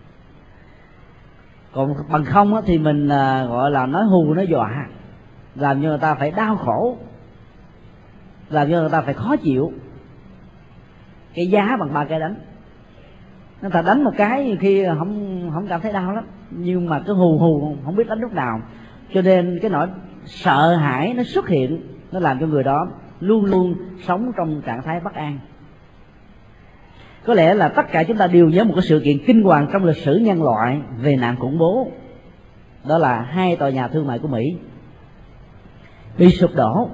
Còn bằng không thì mình gọi là nói hù nói dọa, làm cho người ta phải đau khổ, làm cho người ta phải khó chịu. Cái giá bằng ba cái đánh. Người ta đánh một cái khi không không cảm thấy đau lắm, nhưng mà cứ hù hù không biết đánh lúc nào, cho nên cái nỗi sợ hãi nó xuất hiện, nó làm cho người đó luôn luôn sống trong trạng thái bất an. Có lẽ là tất cả chúng ta đều nhớ một cái sự kiện kinh hoàng trong lịch sử nhân loại về nạn khủng bố, đó là hai tòa nhà thương mại của Mỹ bị sụp đổ.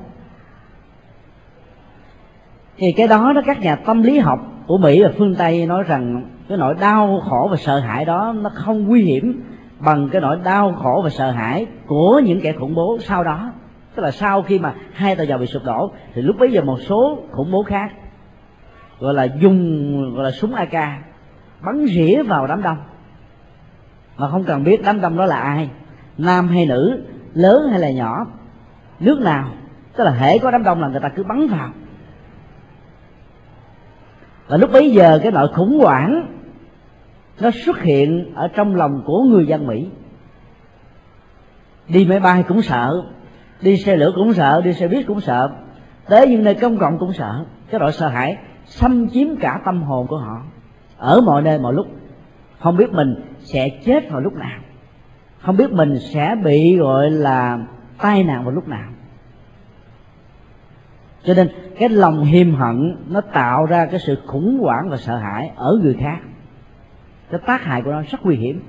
Thì cái đó đó các nhà tâm lý học của Mỹ và phương Tây nói rằng cái nỗi đau khổ và sợ hãi đó nó không nguy hiểm bằng cái nỗi đau khổ và sợ hãi của những kẻ khủng bố sau đó. Tức là sau khi mà hai tòa nhà bị sụp đổ thì lúc bấy giờ một số khủng bố khác gọi là dùng gọi là súng a ca bắn rỉa vào đám đông mà không cần biết đám đông đó là ai, nam hay nữ, lớn hay là nhỏ, nước nào. Tức là hễ có đám đông là người ta cứ bắn vào. Và lúc bấy giờ cái nỗi khủng hoảng nó xuất hiện ở trong lòng của người dân Mỹ. Đi máy bay cũng sợ, đi xe lửa cũng sợ, đi xe buýt cũng sợ, tới những nơi công cộng cũng sợ. Cái nỗi sợ hãi xâm chiếm cả tâm hồn của họ ở mọi nơi mọi lúc. Không biết mình sẽ chết vào lúc nào, không biết mình sẽ bị gọi là tai nạn vào lúc nào. Cho nên cái lòng hiềm hận nó tạo ra cái sự khủng hoảng và sợ hãi ở người khác. Cái tác hại của nó rất nguy hiểm.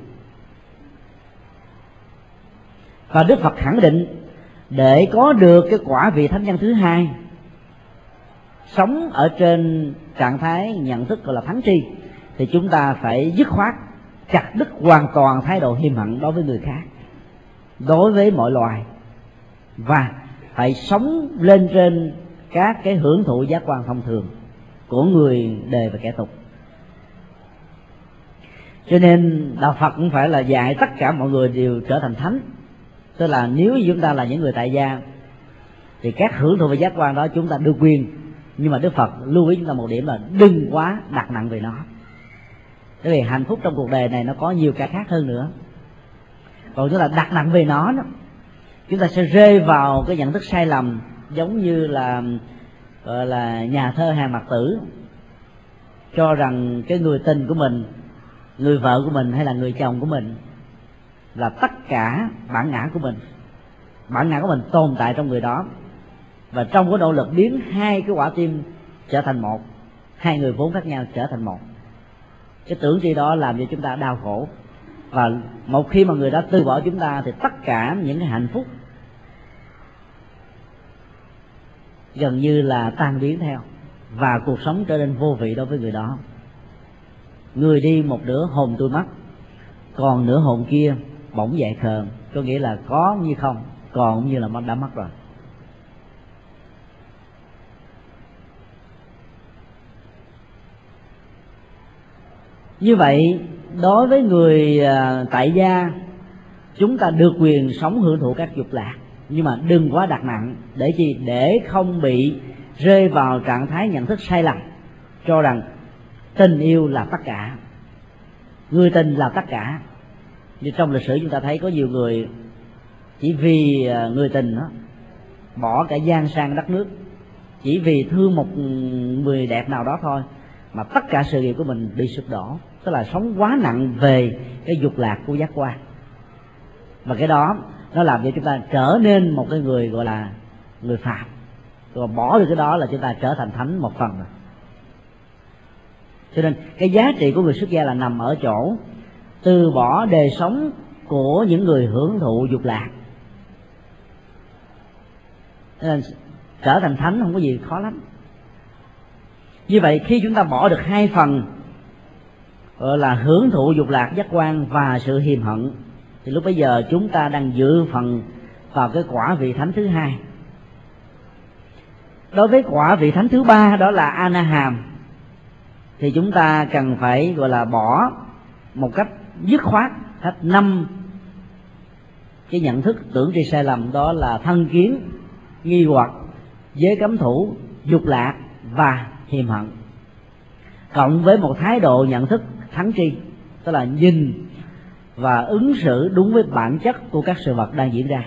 Và Đức Phật khẳng định để có được cái quả vị thánh nhân thứ hai, sống ở trên trạng thái nhận thức gọi là thắng tri, thì chúng ta phải dứt khoát chặt đứt hoàn toàn thái độ hiềm hận đối với người khác, đối với mọi loài, và phải sống lên trên các cái hưởng thụ giác quan thông thường của người đời và kẻ tục. Cho nên đạo Phật cũng phải là dạy tất cả mọi người đều trở thành thánh. Tức là nếu chúng ta là những người tại gia thì các hưởng thụ và giác quan đó chúng ta được quyền, nhưng mà Đức Phật lưu ý chúng ta một điểm là đừng quá đặt nặng về nó. Bởi vì hạnh phúc trong cuộc đời này nó có nhiều cái khác hơn nữa. Còn chúng ta đặt nặng về nó đó, chúng ta sẽ rơi vào cái nhận thức sai lầm, giống như là gọi là nhà thơ Hàn Mặc Tử cho rằng cái người tình của mình, người vợ của mình hay là người chồng của mình là tất cả bản ngã của mình. Bản ngã của mình tồn tại trong người đó, và trong cái nỗ lực biến hai cái quả tim trở thành một, hai người vốn khác nhau trở thành một. Cái tưởng gì đó làm cho chúng ta đau khổ, và một khi mà người đó từ bỏ chúng ta thì tất cả những cái hạnh phúc gần như là tan biến theo, và cuộc sống trở nên vô vị đối với người đó. Người đi một nửa hồn tôi mất, còn nửa hồn kia bỗng dậy khờn, có nghĩa là có như không, còn cũng như là đã mất rồi. Như vậy đối với người tại gia, chúng ta được quyền sống hưởng thụ các dục lạc, nhưng mà đừng quá đặt nặng. Để chi? Để không bị rơi vào trạng thái nhận thức sai lầm, cho rằng tình yêu là tất cả. Người tình là tất cả. Như trong lịch sử chúng ta thấy có nhiều người chỉ vì người tình đó bỏ cả giang sang đất nước, chỉ vì thương một người đẹp nào đó thôi mà tất cả sự nghiệp của mình bị sụp đổ. Tức là sống quá nặng về cái dục lạc của giác quan, và cái đó nó làm cho chúng ta trở nên một cái người gọi là người phàm. Rồi bỏ được cái đó là chúng ta trở thành thánh một phần rồi. Cho nên cái giá trị của người xuất gia là nằm ở chỗ từ bỏ đời sống của những người hưởng thụ dục lạc. Nên trở thành thánh không có gì khó lắm. Như vậy khi chúng ta bỏ được hai phần gọi là hưởng thụ dục lạc giác quan và sự hiềm hận, thì lúc bấy giờ chúng ta đang dự phần vào cái quả vị thánh thứ hai. Đối với quả vị thánh thứ ba, đó là A Na Hàm, thì chúng ta cần phải gọi là bỏ một cách dứt khoát hết năm cái nhận thức tưởng tri sai lầm, đó là thân kiến, nghi hoặc, giới cấm thủ, dục lạc và hiềm hận, cộng với một thái độ nhận thức thắng tri, tức là nhìn và ứng xử đúng với bản chất của các sự vật đang diễn ra.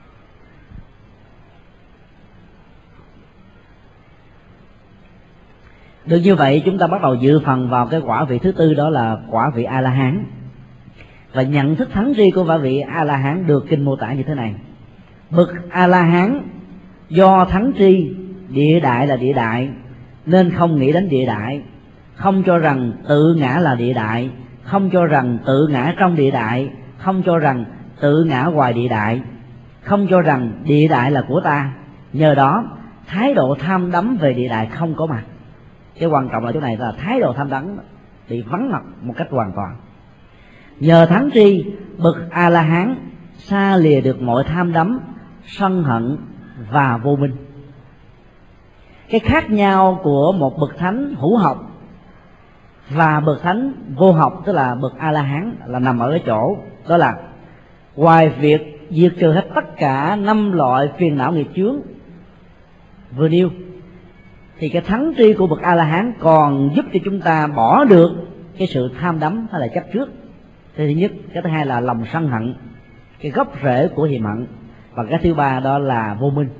Được như vậy, chúng ta bắt đầu dự phần vào cái quả vị thứ tư, đó là quả vị A La Hán. Và nhận thức thắng tri của quả vị A La Hán được kinh mô tả như thế này: bậc A La Hán do thắng tri địa đại là địa đại, nên không nghĩ đến địa đại, không cho rằng tự ngã là địa đại, không cho rằng tự ngã trong địa đại, không cho rằng tự ngã ngoài địa đại, không cho rằng địa đại là của ta. Nhờ đó thái độ tham đắm về địa đại không có mặt. Cái quan trọng là chỗ này là thái độ tham đắm bị vắng mặt một cách hoàn toàn. Nhờ thắng tri, bậc A La Hán xa lìa được mọi tham đắm, sân hận và vô minh. Cái khác nhau của một bậc thánh hữu học và bậc thánh vô học, tức là bậc A La Hán, là nằm ở cái chỗ đó là ngoài việc diệt trừ hết tất cả năm loại phiền não nghiệp chướng vừa nêu, thì cái thắng tri của bậc A La Hán còn giúp cho chúng ta bỏ được cái sự tham đắm hay là chấp trước. Thứ nhất, cái thứ hai là lòng sân hận, cái gốc rễ của hiềm hận, và cái thứ ba đó là vô minh.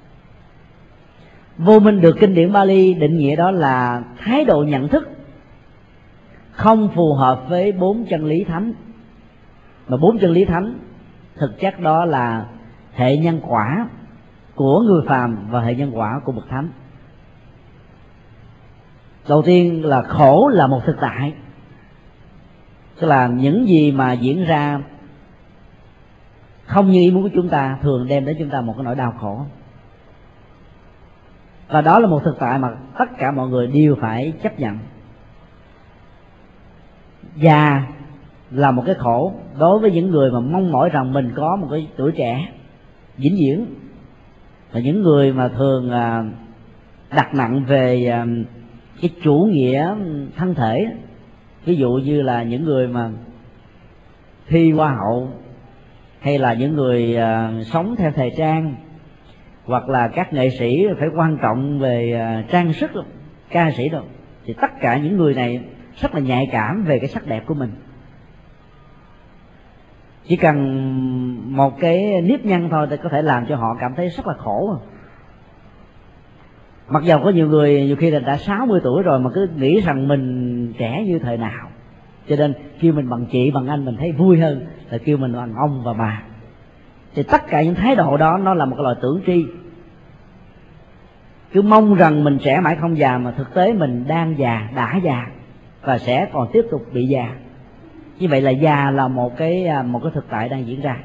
Vô minh được kinh điển Bali định nghĩa đó là thái độ nhận thức không phù hợp với bốn chân lý thánh. Mà bốn chân lý thánh thực chất đó là hệ nhân quả của người phàm và hệ nhân quả của bậc thánh. Đầu tiên là khổ là một thực tại, tức là những gì mà diễn ra không như ý muốn của chúng ta thường đem đến chúng ta một cái nỗi đau khổ. Và đó là một thực tại mà tất cả mọi người đều phải chấp nhận. Già là một cái khổ đối với những người mà mong mỏi rằng mình có một cái tuổi trẻ vĩnh viễn, và những người mà thường đặt nặng về cái chủ nghĩa thân thể, ví dụ như là những người mà thi hoa hậu, hay là những người sống theo thời trang, hoặc là các nghệ sĩ phải quan trọng về trang sức, ca sĩ đâu, thì tất cả những người này rất là nhạy cảm về cái sắc đẹp của mình. Chỉ cần một cái nếp nhăn thôi thì có thể làm cho họ cảm thấy rất là khổ. Mặc dầu có nhiều người nhiều khi là đã sáu mươi tuổi rồi mà cứ nghĩ rằng mình trẻ như thời nào, cho nên kêu mình bằng chị bằng anh mình thấy vui hơn là kêu mình bằng ông và bà. Thì tất cả những thái độ đó nó là một cái loại tưởng tri, cứ mong rằng mình trẻ mãi không già, mà thực tế mình đang già, đã già và sẽ còn tiếp tục bị già. Như vậy là già là một cái một cái thực tại đang diễn ra,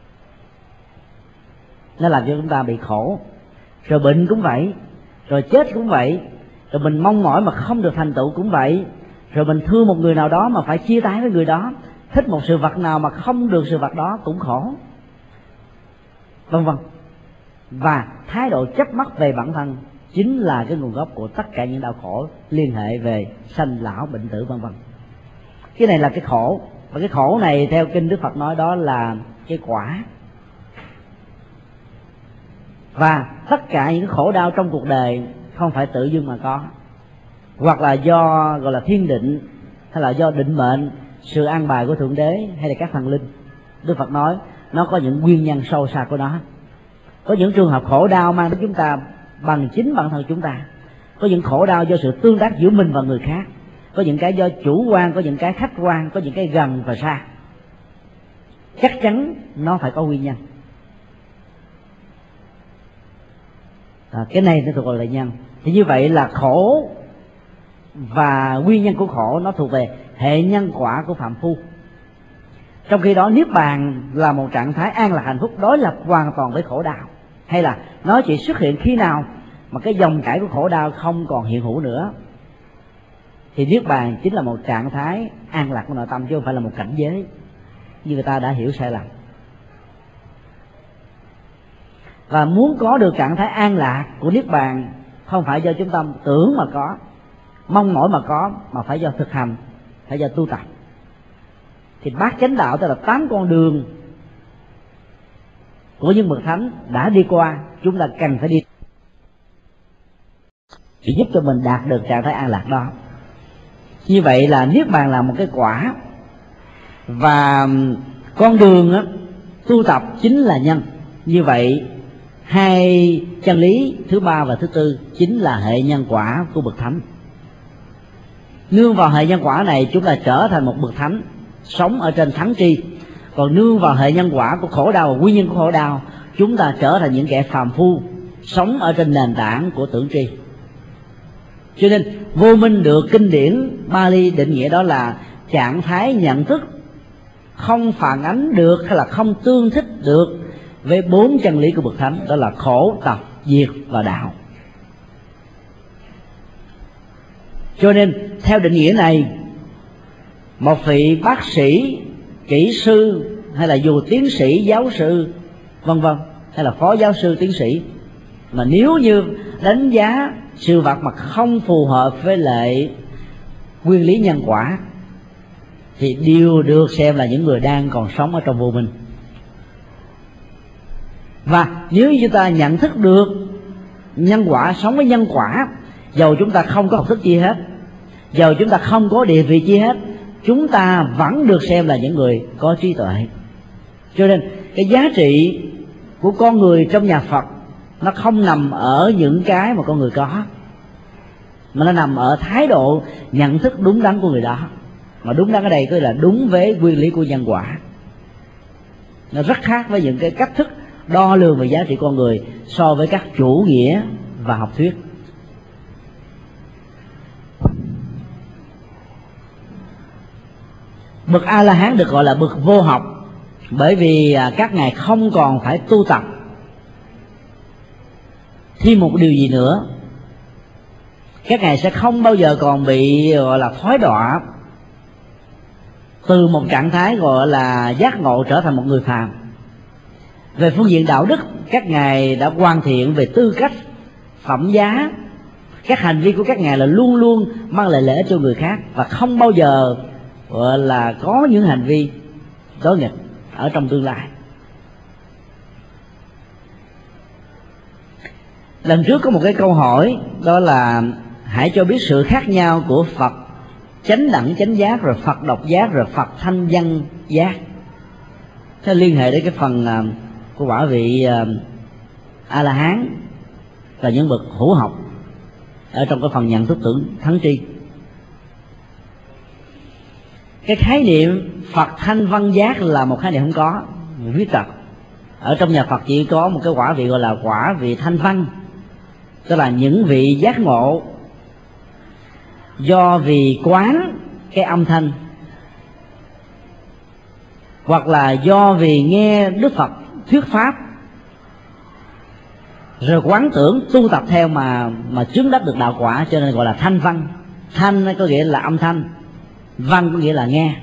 nó làm cho chúng ta bị khổ. Rồi bệnh cũng vậy, rồi chết cũng vậy, rồi mình mong mỏi mà không được thành tựu cũng vậy, rồi mình thương một người nào đó mà phải chia tay với người đó, thích một sự vật nào mà không được sự vật đó cũng khổ, vân vân. Và thái độ chấp mắc về bản thân chính là cái nguồn gốc của tất cả những đau khổ liên hệ về sanh lão bệnh tử, vân vân. Cái này là cái khổ, và cái khổ này theo kinh Đức Phật nói đó là cái quả. Và tất cả những khổ đau trong cuộc đời không phải tự dưng mà có, hoặc là do gọi là thiên định, hay là do định mệnh sự an bài của Thượng Đế hay là các thần linh. Đức Phật nói nó có những nguyên nhân sâu xa của nó. Có những trường hợp khổ đau mang đến chúng ta bằng chính bản thân chúng ta. Có những khổ đau do sự tương tác giữa mình và người khác. Có những cái do chủ quan, có những cái khách quan, có những cái gần và xa. Chắc chắn nó phải có nguyên nhân. À, cái này nó thuộc về nhân. Thì như vậy là khổ và nguyên nhân của khổ nó thuộc về hệ nhân quả của phàm phu. Trong khi đó niết bàn là một trạng thái an lạc hạnh phúc đối lập hoàn toàn với khổ đau, hay là nó chỉ xuất hiện khi nào mà cái dòng chảy của khổ đau không còn hiện hữu nữa, thì niết bàn chính là một trạng thái an lạc của nội tâm, chứ không phải là một cảnh giới như người ta đã hiểu sai lầm. Và muốn có được trạng thái an lạc của niết bàn không phải do chúng ta tưởng mà có, mong mỏi mà có, mà phải do thực hành, phải do tu tập. Thì bát chánh đạo tức là tám con đường của những bậc thánh đã đi qua, chúng ta cần phải đi để giúp cho mình đạt được trạng thái an lạc đó. Như vậy là niết bàn là một cái quả, và con đường á, tu tập chính là nhân. Như vậy hai chân lý thứ ba và thứ tư chính là hệ nhân quả của bậc thánh. Nương vào hệ nhân quả này chúng ta trở thành một bậc thánh sống ở trên thắng tri. Còn nương vào hệ nhân quả của khổ đau và nguyên nhân của khổ đau, chúng ta trở thành những kẻ phàm phu sống ở trên nền tảng của tưởng tri. Cho nên vô minh được kinh điển Bali định nghĩa đó là trạng thái nhận thức không phản ánh được hay là không tương thích được với bốn chân lý của bậc thánh, đó là khổ, tập, diệt và đạo. Cho nên theo định nghĩa này, một vị bác sĩ, kỹ sư hay là dù tiến sĩ, giáo sư vân vân, hay là phó giáo sư, tiến sĩ, mà nếu như đánh giá sự vật mà không phù hợp với lại nguyên lý nhân quả thì đều được xem là những người đang còn sống ở trong vô minh. Và nếu như ta nhận thức được nhân quả, sống với nhân quả, dầu chúng ta không có học thức chi hết, dầu chúng ta không có địa vị chi hết, chúng ta vẫn được xem là những người có trí tuệ. Cho nên cái giá trị của con người trong nhà Phật nó không nằm ở những cái mà con người có, mà nó nằm ở thái độ nhận thức đúng đắn của người đó. Mà đúng đắn ở đây tức là đúng với nguyên lý của nhân quả. Nó rất khác với những cái cách thức đo lường về giá trị con người so với các chủ nghĩa và học thuyết. Bậc A-la-hán được gọi là bậc vô học, bởi vì các ngài không còn phải tu tập thêm một điều gì nữa. Các ngài sẽ không bao giờ còn bị gọi là thoái đọa từ một trạng thái gọi là giác ngộ trở thành một người phàm. Về phương diện đạo đức, các ngài đã hoàn thiện về tư cách, phẩm giá. Các hành vi của các ngài là luôn luôn mang lại lợi ích cho người khác, và không bao giờ gọi là có những hành vi đối nghịch ở trong tương lai. Lần trước có một cái câu hỏi, đó là hãy cho biết sự khác nhau của Phật chánh đẳng chánh giác, rồi Phật độc giác, rồi Phật thanh văn giác. Thế liên hệ đến cái phần của quả vị A-la-hán và những bậc hữu học ở trong cái phần nhận thức tưởng thắng tri. Cái khái niệm Phật thanh văn giác là một khái niệm không có, viết tật. Ở trong nhà Phật chỉ có một cái quả vị gọi là quả vị thanh văn, tức là những vị giác ngộ do vì quán cái âm thanh, hoặc là do vì nghe Đức Phật thuyết pháp rồi quán tưởng tu tập theo mà mà chứng đắc được đạo quả, cho nên gọi là thanh văn. Thanh có nghĩa là âm thanh, văn có nghĩa là nghe.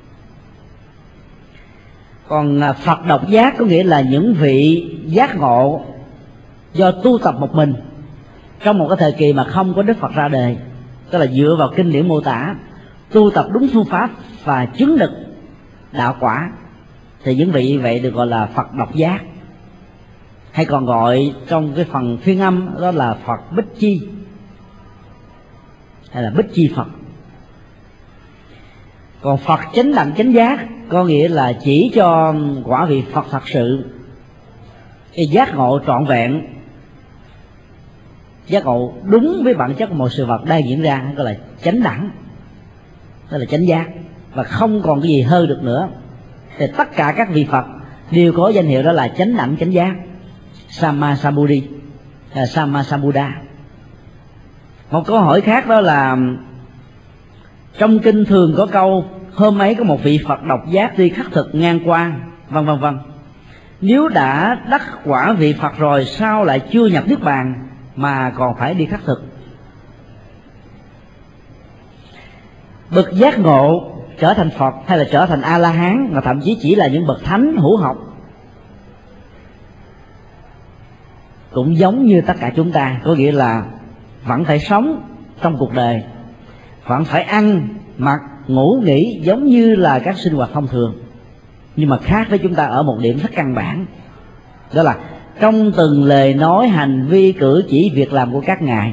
Còn Phật độc giác có nghĩa là những vị giác ngộ do tu tập một mình trong một cái thời kỳ mà không có Đức Phật ra đời, tức là dựa vào kinh điển mô tả, tu tập đúng phương pháp và chứng được đạo quả, thì những vị như vậy được gọi là Phật độc giác, hay còn gọi trong cái phần phiên âm đó là Phật Bích Chi hay là Bích Chi Phật. Còn Phật chánh đẳng chánh giác có nghĩa là chỉ cho quả vị Phật thật sự cái giác ngộ trọn vẹn, giác ngộ đúng với bản chất của một sự vật đang diễn ra, gọi là chánh đẳng, đó là chánh giác, và không còn cái gì hơn được nữa. Thì tất cả các vị Phật đều có danh hiệu đó là chánh đẳng chánh giác, Samma Sambuddhi, Samma Sambuddha. Một câu hỏi khác đó là trong kinh thường có câu hôm ấy có một vị Phật độc giác đi khắc thực ngang qua, vân vân vân. Nếu đã đắc quả vị Phật rồi sao lại chưa nhập niết bàn mà còn phải đi khắc thực? Bậc giác ngộ trở thành Phật hay là trở thành A La Hán, mà thậm chí chỉ là những bậc thánh hữu học, cũng giống như tất cả chúng ta, có nghĩa là vẫn phải sống trong cuộc đời, vẫn phải ăn mặc ngủ nghỉ giống như là các sinh hoạt thông thường. Nhưng mà khác với chúng ta ở một điểm rất căn bản, đó là trong từng lời nói, hành vi, cử chỉ, việc làm của các ngài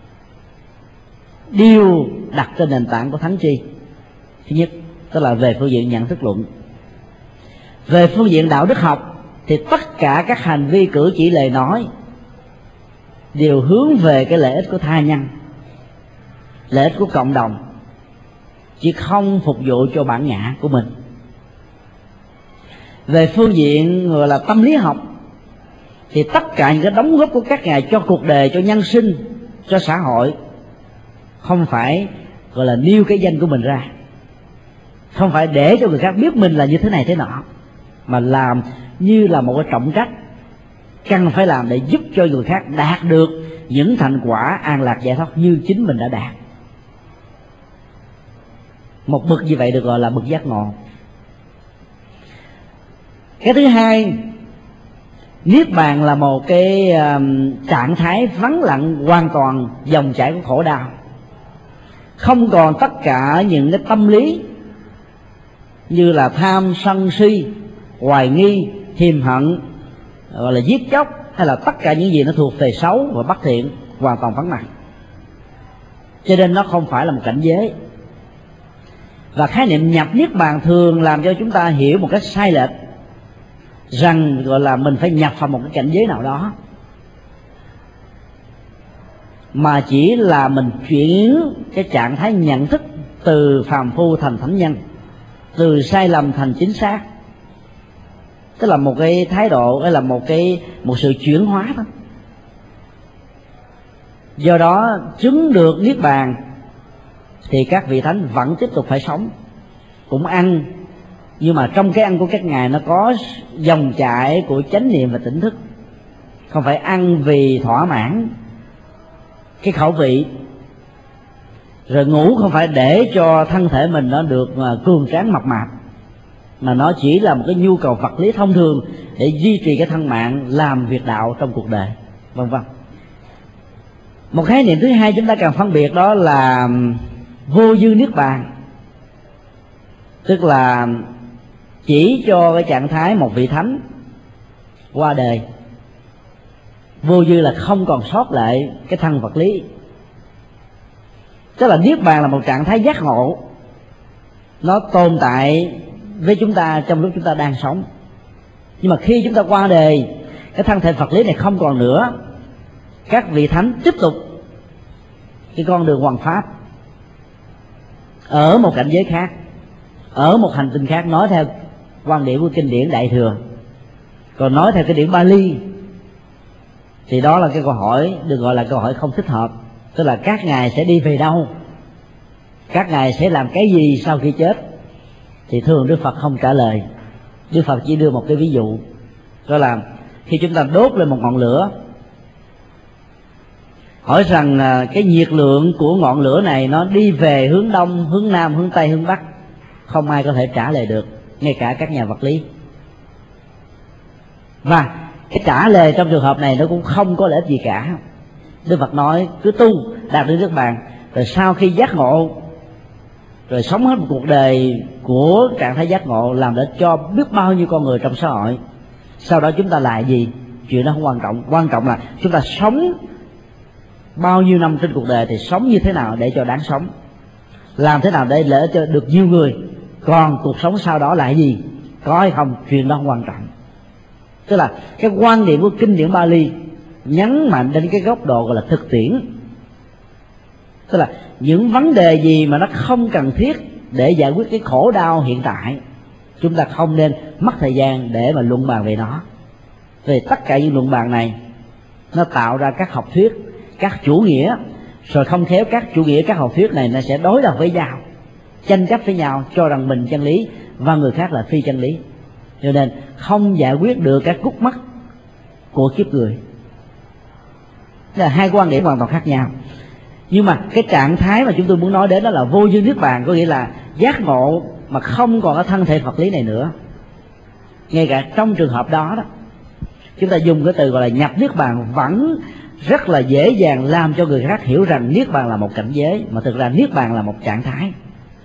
đều đặt trên nền tảng của thánh tri. Thứ nhất, đó là về phương diện nhận thức luận. Về phương diện đạo đức học thì tất cả các hành vi, cử chỉ, lời nói đều hướng về cái lợi ích của tha nhân, lợi ích của cộng đồng, chứ không phục vụ cho bản ngã của mình. Về phương diện gọi là tâm lý học thì tất cả những cái đóng góp của các ngài cho cuộc đời, cho nhân sinh, cho xã hội không phải gọi là nêu cái danh của mình ra, không phải để cho người khác biết mình là như thế này thế nọ, mà làm như là một cái trọng trách cần phải làm để giúp cho người khác đạt được những thành quả an lạc giải thoát như chính mình đã đạt. Một bậc như vậy được gọi là bậc giác ngộ. Cái thứ hai, niết bàn là một cái um, trạng thái vắng lặng hoàn toàn dòng chảy của khổ đau, không còn tất cả những cái tâm lý như là tham, sân, si, hoài nghi, hiềm hận, gọi là giết chóc, hay là tất cả những gì nó thuộc về xấu và bất thiện, hoàn toàn vắng mặt. Cho nên nó không phải là một cảnh giới. Và khái niệm nhập niết bàn thường làm cho chúng ta hiểu một cách sai lệch rằng gọi là mình phải nhập vào một cái cảnh giới nào đó, mà chỉ là mình chuyển cái trạng thái nhận thức từ phàm phu thành thánh nhân, từ sai lầm thành chính xác. Tức là một cái thái độ, hay là một cái một sự chuyển hóa đó. Do đó chứng được niết bàn thì các vị thánh vẫn tiếp tục phải sống, cũng ăn, nhưng mà trong cái ăn của các ngài nó có dòng chảy của chánh niệm và tỉnh thức, không phải ăn vì thỏa mãn cái khẩu vị, rồi ngủ không phải để cho thân thể mình nó được cường tráng mập mạp, mà nó chỉ là một cái nhu cầu vật lý thông thường để duy trì cái thân mạng, làm việc đạo trong cuộc đời, vân vân. Một khái niệm thứ hai chúng ta cần phân biệt đó là vô dư niết bàn, tức là chỉ cho cái trạng thái một vị thánh qua đời. Vô dư là không còn sót lại cái thân vật lý, tức là niết bàn là một trạng thái giác ngộ, nó tồn tại với chúng ta trong lúc chúng ta đang sống. Nhưng mà khi chúng ta qua đời, cái thân thể vật lý này không còn nữa, các vị thánh tiếp tục cái con đường hoằng pháp ở một cảnh giới khác, ở một hành tinh khác, nói theo quan điểm của kinh điển Đại Thừa. Còn nói theo cái điển Bali thì đó là cái câu hỏi được gọi là câu hỏi không thích hợp, tức là các ngài sẽ đi về đâu, các ngài sẽ làm cái gì sau khi chết, thì thường Đức Phật không trả lời. Đức Phật chỉ đưa một cái ví dụ, đó là khi chúng ta đốt lên một ngọn lửa, hỏi rằng cái nhiệt lượng của ngọn lửa này nó đi về hướng đông, hướng nam, hướng tây, hướng bắc, không ai có thể trả lời được, ngay cả các nhà vật lý. Và cái trả lời trong trường hợp này nó cũng không có lợi ích gì cả. Đức Phật nói cứ tu đạt đến niết bàn, rồi sau khi giác ngộ, rồi sống hết một cuộc đời của trạng thái giác ngộ, làm để cho biết bao nhiêu con người trong xã hội. Sau đó chúng ta lại gì? Chuyện đó không quan trọng. Quan trọng là chúng ta sống bao nhiêu năm trên cuộc đời thì sống như thế nào để cho đáng sống, làm thế nào để lợi cho được nhiều người, còn cuộc sống sau đó là gì, có hay không, chuyện đó không quan trọng. Tức là cái quan điểm của kinh điển Bali nhấn mạnh đến cái góc độ gọi là thực tiễn. Tức là những vấn đề gì mà nó không cần thiết để giải quyết cái khổ đau hiện tại, chúng ta không nên mất thời gian để mà luận bàn về nó. Vì tất cả những luận bàn này nó tạo ra các học thuyết, các chủ nghĩa, rồi không khéo các chủ nghĩa, các học thuyết này nó sẽ đối đầu với nhau, tranh chấp với nhau, cho rằng mình chân lý và người khác là phi chân lý. Cho nên không giải quyết được các khúc mắc của kiếp người. Đó là hai quan điểm hoàn toàn khác nhau. Nhưng mà cái trạng thái mà chúng tôi muốn nói đến đó là vô dư niết bàn, có nghĩa là giác ngộ mà không còn cái thân thể vật lý này nữa. Ngay cả trong trường hợp đó đó, chúng ta dùng cái từ gọi là nhập niết bàn vẫn rất là dễ dàng làm cho người khác hiểu rằng niết bàn là một cảnh giới, mà thực ra niết bàn là một trạng thái.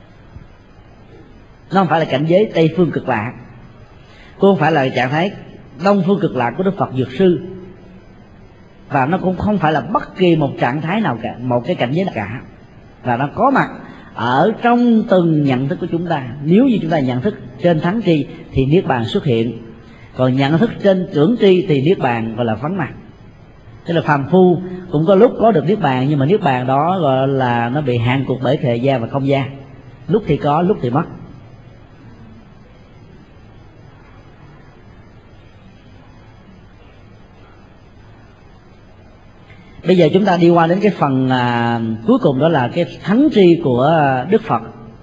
Nó không phải là cảnh giới Tây phương cực lạc, cũng không phải là trạng thái Đông phương cực lạc của Đức Phật Dược Sư, và nó cũng không phải là bất kỳ một trạng thái nào cả, một cái cảnh giới nào cả, và nó có mặt ở trong từng nhận thức của chúng ta. Nếu như chúng ta nhận thức trên thắng tri thì niết bàn xuất hiện, còn nhận thức trên tưởng tri thì niết bàn gọi là vắng mặt. Tức là phàm phu cũng có lúc có được niết bàn, nhưng mà niết bàn đó gọi là nó bị hạn cuộc bởi thời gian và không gian, lúc thì có, lúc thì mất. Bây giờ chúng ta đi qua đến cái phần à, cuối cùng, đó là cái thắng tri của Đức Phật.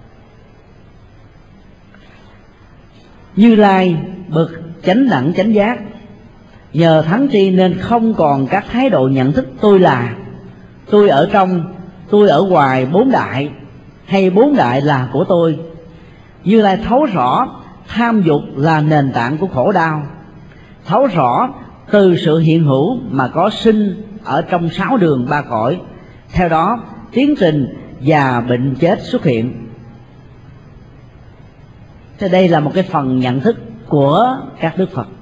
Như Lai bậc chánh đẳng chánh giác, nhờ thắng tri nên không còn các thái độ nhận thức tôi là, tôi ở trong, tôi ở ngoài bốn đại, hay bốn đại là của tôi. Như Lai thấu rõ tham dục là nền tảng của khổ đau, thấu rõ từ sự hiện hữu mà có sinh ở trong sáu đường ba cõi, theo đó tiến trình già bệnh chết xuất hiện. Thế đây là một cái phần nhận thức của các Đức Phật.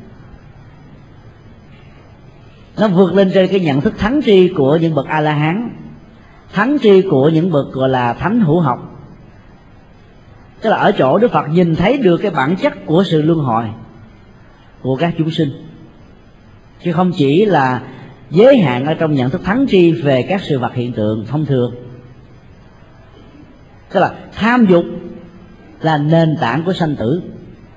Nó vượt lên trên cái nhận thức thắng tri của những bậc A-la-hán, thắng tri của những bậc gọi là thánh hữu học. Tức là ở chỗ Đức Phật nhìn thấy được cái bản chất của sự luân hồi của các chúng sinh, chứ không chỉ là giới hạn ở trong nhận thức thắng tri về các sự vật hiện tượng thông thường. Tức là tham dục là nền tảng của sanh tử,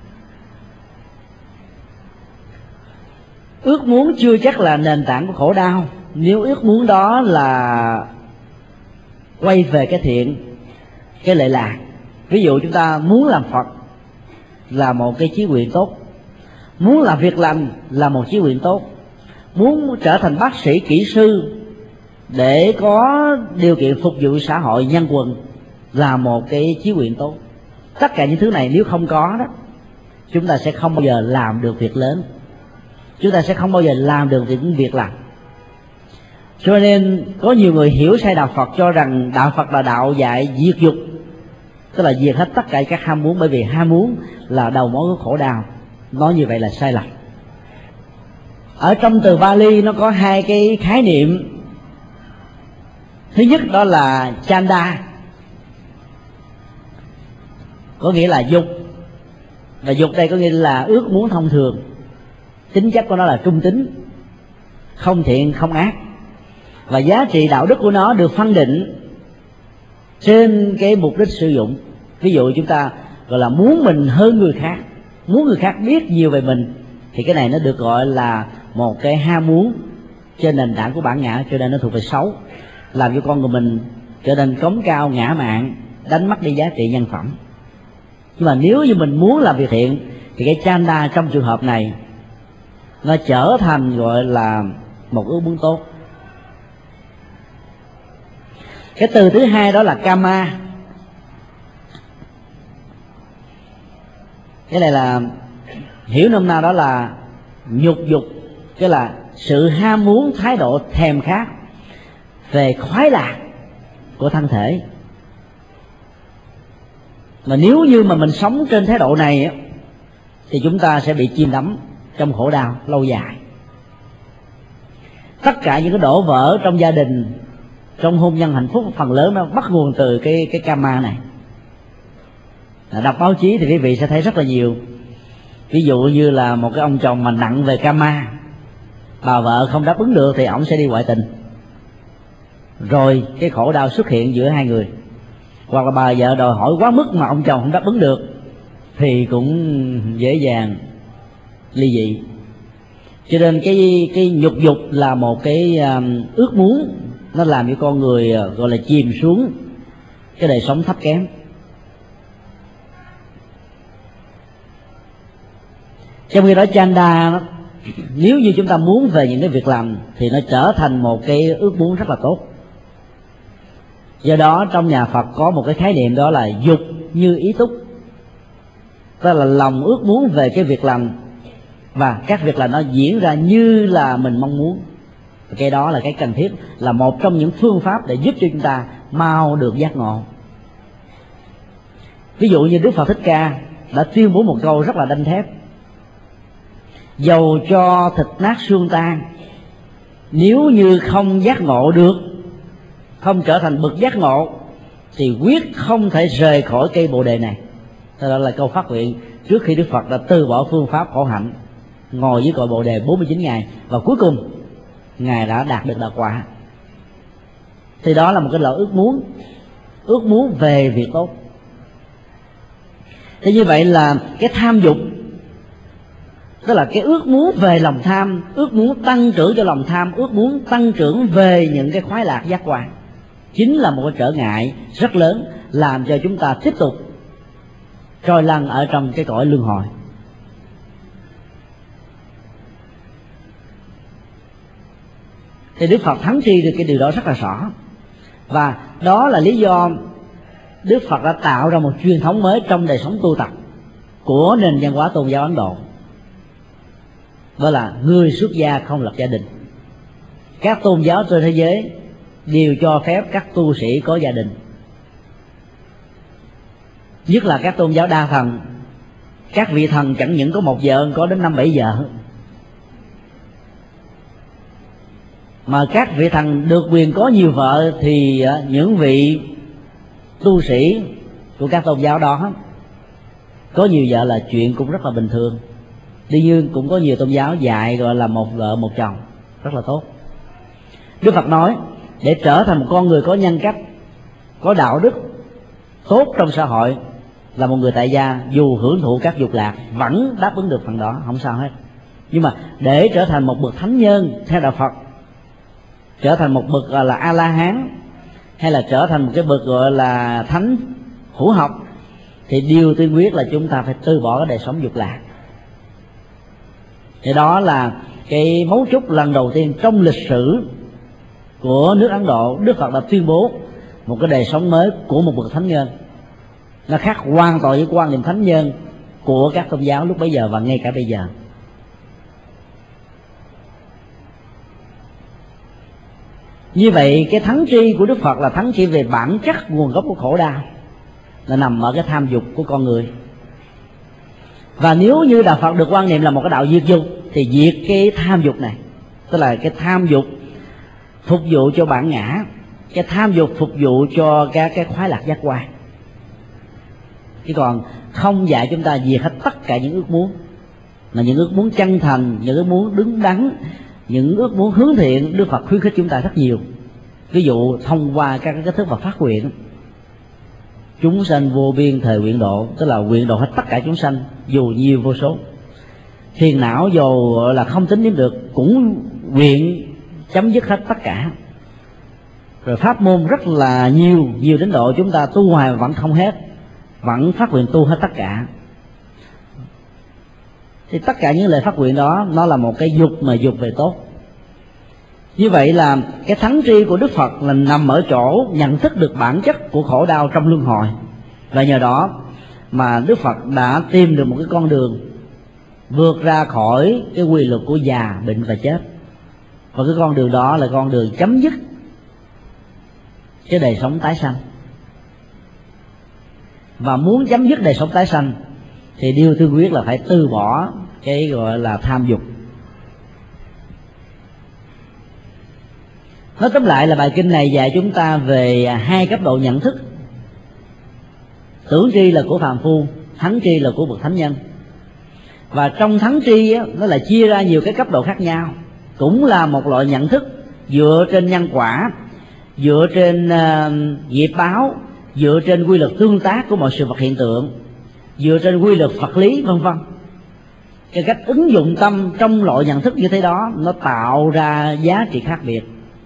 ước muốn chưa chắc là nền tảng của khổ đau, nếu ước muốn đó là quay về cái thiện, cái lệ lạc. Ví dụ chúng ta muốn làm Phật là một cái chí nguyện tốt, muốn làm việc lành là một chí nguyện tốt, muốn trở thành bác sĩ, kỹ sư để có điều kiện phục vụ xã hội nhân quần là một cái chí nguyện tốt. Tất cả những thứ này nếu không có đó, chúng ta sẽ không bao giờ làm được việc lớn, chúng ta sẽ không bao giờ làm được những việc lành. Cho nên có nhiều người hiểu sai đạo Phật, cho rằng đạo Phật là đạo dạy diệt dục, tức là diệt hết tất cả các ham muốn, bởi vì ham muốn là đầu mối của khổ đau. Nói như vậy là sai lầm. Ở trong từ Bali nó có hai cái khái niệm. Thứ nhất đó là chanda, có nghĩa là dục, và dục đây có nghĩa là ước muốn thông thường. Tính chất của nó là trung tính, không thiện không ác, và giá trị đạo đức của nó được phân định trên cái mục đích sử dụng. Ví dụ chúng ta gọi là muốn mình hơn người khác, muốn người khác biết nhiều về mình, thì cái này nó được gọi là một cái ham muốn trên nền tảng của bản ngã, cho nên nó thuộc về xấu, làm cho con của mình trở nên cống cao ngã mạn, đánh mất đi giá trị nhân phẩm. Nhưng mà nếu như mình muốn làm việc thiện thì cái chanda trong trường hợp này nó trở thành gọi là một ước muốn tốt. Cái từ thứ hai đó là kama. Cái này là hiểu nôm na đó là nhục dục, tức là sự ham muốn, thái độ thèm khát về khoái lạc của thân thể. Mà nếu như mà mình sống trên thái độ này thì chúng ta sẽ bị chìm đắm trong khổ đau lâu dài. Tất cả những cái đổ vỡ trong gia đình, trong hôn nhân hạnh phúc, phần lớn nó bắt nguồn từ cái cái kama này. Đọc báo chí thì quý vị sẽ thấy rất là nhiều. Ví dụ như là một cái ông chồng mà nặng về karma, bà vợ không đáp ứng được thì ổng sẽ đi ngoại tình, rồi cái khổ đau xuất hiện giữa hai người. Hoặc là bà vợ đòi hỏi quá mức mà ông chồng không đáp ứng được thì cũng dễ dàng ly dị. Cho nên cái cái nhục dục là một cái um, ước muốn, nó làm cho con người uh, gọi là chìm xuống cái đời sống thấp kém. Trong khi đó chanda nó, nếu như chúng ta muốn về những cái việc làm thì nó trở thành một cái ước muốn rất là tốt. Do đó trong nhà Phật có một cái khái niệm đó là dục như ý túc, tức là lòng ước muốn về cái việc làm, và các việc làm nó diễn ra như là mình mong muốn. Cái đó là cái cần thiết, là một trong những phương pháp để giúp cho chúng ta mau được giác ngộ. Ví dụ như Đức Phật Thích Ca đã tuyên bố một câu rất là đanh thép: dầu cho thịt nát xương tan, nếu như không giác ngộ được, không trở thành bậc giác ngộ, thì quyết không thể rời khỏi cây bồ đề này. Đó là câu phát nguyện trước khi Đức Phật đã từ bỏ phương pháp khổ hạnh, ngồi dưới cội bồ đề bốn mươi chín ngày, và cuối cùng Ngài đã đạt được đạo quả. Thì đó là một cái loại ước muốn, ước muốn về việc tốt. Thế như vậy là cái tham dục, tức là cái ước muốn về lòng tham, ước muốn tăng trưởng cho lòng tham, ước muốn tăng trưởng về những cái khoái lạc giác quan, chính là một cái trở ngại rất lớn, làm cho chúng ta tiếp tục trôi lăn ở trong cái cõi luân hồi. Thì Đức Phật thắng tri được cái điều đó rất là rõ, và đó là lý do Đức Phật đã tạo ra một truyền thống mới trong đời sống tu tập của nền văn hóa tôn giáo Ấn Độ. Đó là người xuất gia không lập gia đình. Các tôn giáo trên thế giới đều cho phép các tu sĩ có gia đình, nhất là các tôn giáo đa thần. Các vị thần chẳng những có một vợ, có đến năm bảy vợ. Mà các vị thần được quyền có nhiều vợ thì những vị tu sĩ của các tôn giáo đó có nhiều vợ là chuyện cũng rất là bình thường. Tuy nhiên cũng có nhiều tôn giáo dạy gọi là một vợ một chồng, rất là tốt. Đức Phật nói để trở thành một con người có nhân cách, có đạo đức tốt trong xã hội, là một người tại gia dù hưởng thụ các dục lạc vẫn đáp ứng được phần đó, không sao hết. Nhưng mà để trở thành một bậc thánh nhân theo đạo Phật, trở thành một bậc gọi là A La Hán, hay là trở thành một cái bậc gọi là thánh hữu học, thì điều tiên quyết là chúng ta phải từ bỏ cái đời sống dục lạc. Thì đó là cái mấu chốt lần đầu tiên trong lịch sử của nước Ấn Độ. Đức Phật đã tuyên bố một cái đời sống mới của một bậc thánh nhân, nó khác hoàn toàn với quan niệm thánh nhân của các tôn giáo lúc bấy giờ và ngay cả bây giờ. Như vậy cái thắng tri của Đức Phật là thắng tri về bản chất nguồn gốc của khổ đau, là nằm ở cái tham dục của con người. Và nếu như đạo Phật được quan niệm là một cái đạo diệt dục, thì diệt cái tham dục này, tức là cái tham dục phục vụ cho bản ngã, cái tham dục phục vụ cho các cái khoái lạc giác quan. Chứ còn không dạy chúng ta diệt hết tất cả những ước muốn, mà những ước muốn chân thành, những ước muốn đứng đắn, những ước muốn hướng thiện, Đức Phật khuyến khích chúng ta rất nhiều. Ví dụ thông qua các cái thức và phát nguyện, chúng sanh vô biên thời nguyện độ, tức là nguyện độ hết tất cả chúng sanh dù nhiều vô số. Phiền não dù là không tính đến được cũng nguyện chấm dứt hết tất cả. Rồi pháp môn rất là nhiều, nhiều đến độ chúng ta tu hoài vẫn không hết, vẫn phát nguyện tu hết tất cả. Thì tất cả những lời phát nguyện đó nó là một cái dục mà dục về tốt. Như vậy là cái thắng tri của Đức Phật là nằm ở chỗ nhận thức được bản chất của khổ đau trong luân hồi. Và nhờ đó mà Đức Phật đã tìm được một cái con đường vượt ra khỏi cái quy luật của già, bệnh và chết. Và cái con đường đó là con đường chấm dứt cái đời sống tái sanh. Và muốn chấm dứt đời sống tái sanh thì điều tiên quyết là phải từ bỏ cái gọi là tham dục. Nói tóm lại là bài kinh này dạy chúng ta về hai cấp độ nhận thức. Tưởng tri là của phàm phu, thắng tri là của bậc thánh nhân. Và trong thắng tri á, nó lại chia ra nhiều cái cấp độ khác nhau. Cũng là một loại nhận thức dựa trên nhân quả, dựa trên uh, nghiệp báo, dựa trên quy luật tương tác của mọi sự vật hiện tượng, dựa trên quy luật vật lý, vân vân. Cái cách ứng dụng tâm trong loại nhận thức như thế đó, nó tạo ra giá trị khác biệt.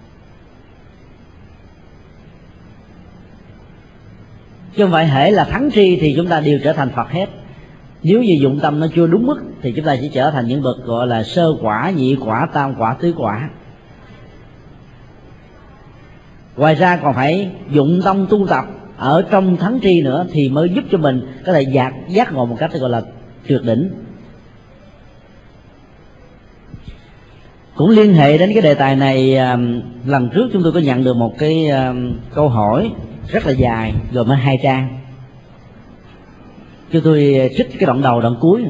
Chứ không phải hễ là thắng tri thì chúng ta đều trở thành Phật hết. Nếu như dụng tâm nó chưa đúng mức thì chúng ta sẽ trở thành những bậc gọi là sơ quả, nhị quả, tam quả, tứ quả. Ngoài ra còn phải dụng tâm tu tập ở trong thắng tri nữa thì mới giúp cho mình có thể giác, giác ngộ một cách gọi là tuyệt đỉnh. Cũng liên hệ đến cái đề tài này, lần trước chúng tôi có nhận được một cái câu hỏi rất là dài, gồm ở hai trang. Cho tôi trích cái đoạn đầu đoạn cuối.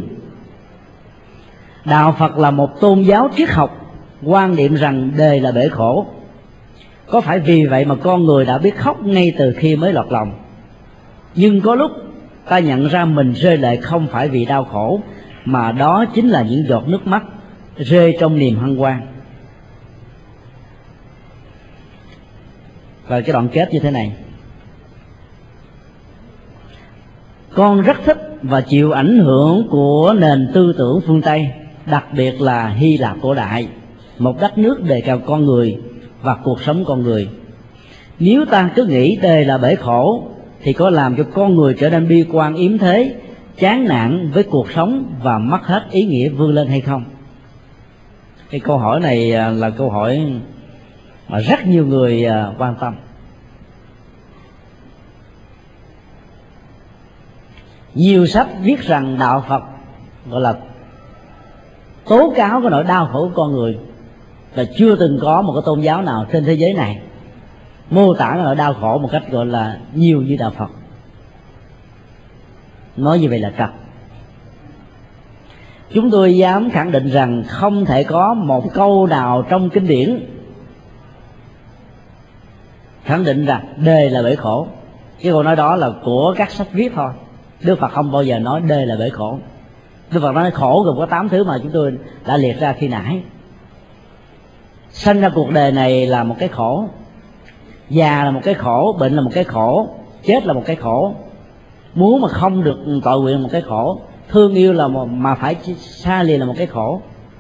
Đạo Phật là một tôn giáo triết học quan niệm rằng đời là bể khổ. Có phải vì vậy mà con người đã biết khóc ngay từ khi mới lọt lòng? Nhưng có lúc ta nhận ra mình rơi lệ không phải vì đau khổ, mà đó chính là những giọt nước mắt rơi trong niềm hân hoan. Và cái đoạn kết như thế này: con rất thích và chịu ảnh hưởng của nền tư tưởng phương Tây, đặc biệt là Hy Lạp cổ đại, một đất nước đề cao con người và cuộc sống con người. Nếu ta cứ nghĩ đời là bể khổ thì có làm cho con người trở nên bi quan yếm thế, chán nản với cuộc sống và mất hết ý nghĩa vươn lên hay không? Cái câu hỏi này là câu hỏi mà rất nhiều người quan tâm. Nhiều sách viết rằng đạo Phật gọi là tố cáo cái nỗi đau khổ của con người, và chưa từng có một cái tôn giáo nào trên thế giới này mô tả cái nỗi đau khổ một cách gọi là nhiều như đạo Phật. Nói như vậy là trật. Chúng tôi dám khẳng định rằng không thể có một câu nào trong kinh điển khẳng định rằng đời là bể khổ. Cái câu nói đó là của các sách viết thôi. Đức Phật không bao giờ nói đời là bể khổ. Đức Phật nói khổ gồm có tám thứ mà chúng tôi đã liệt ra khi nãy. Sanh ra cuộc đời này là một cái khổ, già là một cái khổ, bệnh là một cái khổ, chết là một cái khổ, muốn mà không được tội nguyện là một cái khổ, thương yêu là một, mà phải xa lìa là một cái khổ,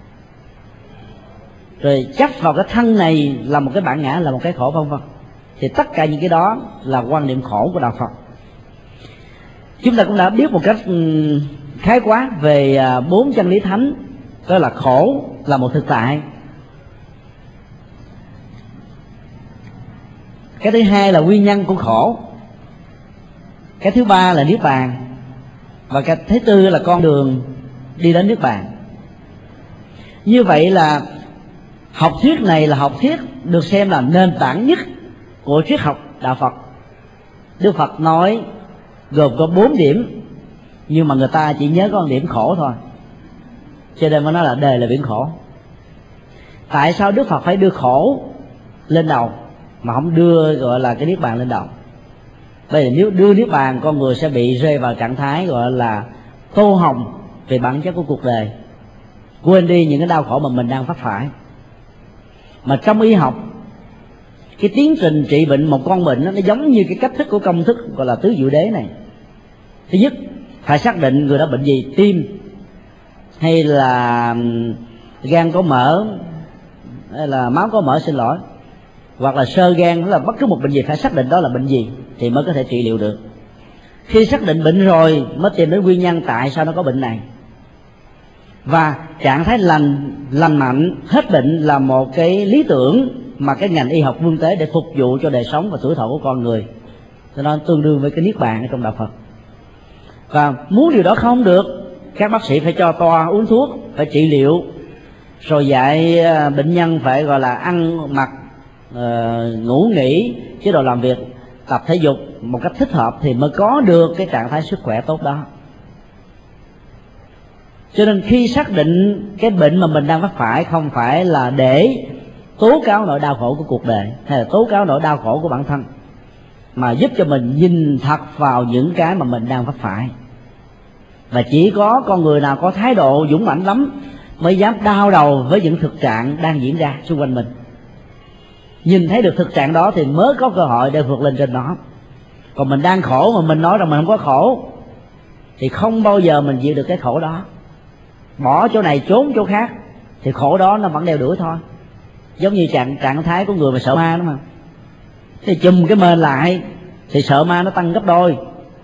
rồi chấp vào cái thân này là một cái bản ngã là một cái khổ, vân vân. Thì tất cả những cái đó là quan niệm khổ của đạo Phật. Chúng ta cũng đã biết một cách khái quát về bốn chân lý thánh, đó là khổ là một thực tại. Cái thứ hai là nguyên nhân của khổ. Cái thứ ba là niết bàn. Và cái thứ tư là con đường đi đến niết bàn. Như vậy là học thuyết này là học thuyết được xem là nền tảng nhất của triết học đạo Phật. Đức Phật nói gồm có bốn điểm, nhưng mà người ta chỉ nhớ có một điểm khổ thôi, cho nên mới nói là đời là biển khổ. Tại sao Đức Phật phải đưa khổ lên đầu mà không đưa gọi là cái niết bàn lên đầu? Bởi vì nếu đưa niết bàn, con người sẽ bị rơi vào trạng thái gọi là tô hồng về bản chất của cuộc đời, quên đi những cái đau khổ mà mình đang vấp phải. Mà trong y học, cái tiến trình trị bệnh một con bệnh đó, nó giống như cái cách thức của công thức gọi là tứ diệu đế này. Thứ nhất, phải xác định người đó bệnh gì, tim hay là gan có mỡ, hay là máu có mỡ, xin lỗi, hoặc là xơ gan, là bất cứ một bệnh gì phải xác định đó là bệnh gì thì mới có thể trị liệu được. Khi xác định bệnh rồi mới tìm đến nguyên nhân tại sao nó có bệnh này. Và trạng thái lành lành mạnh hết bệnh là một cái lý tưởng mà cái ngành y học vương tế để phục vụ cho đời sống và tuổi thọ của con người, cho nên tương đương với cái niết bàn ở trong đạo Phật. Và muốn điều đó không được, các bác sĩ phải cho toa uống thuốc, phải trị liệu, rồi dạy bệnh nhân phải gọi là ăn mặc, uh, ngủ nghỉ, chế độ làm việc, tập thể dục một cách thích hợp thì mới có được cái trạng thái sức khỏe tốt đó. Cho nên khi xác định cái bệnh mà mình đang mắc phải không phải là để tố cáo nỗi đau khổ của cuộc đời hay là tố cáo nỗi đau khổ của bản thân, mà giúp cho mình nhìn thật vào những cái mà mình đang vấp phải. Và chỉ có con người nào có thái độ dũng mãnh lắm mới dám đau đầu với những thực trạng đang diễn ra xung quanh mình. Nhìn thấy được thực trạng đó thì mới có cơ hội để vượt lên trên nó. Còn mình đang khổ mà mình nói rằng mình không có khổ thì không bao giờ mình chịu được cái khổ đó. Bỏ chỗ này trốn chỗ khác thì khổ đó nó vẫn đeo đuổi thôi. Giống như trạng trạng thái của người mà sợ ma đó mà, thì chùm cái mền lại thì sợ ma nó tăng gấp đôi.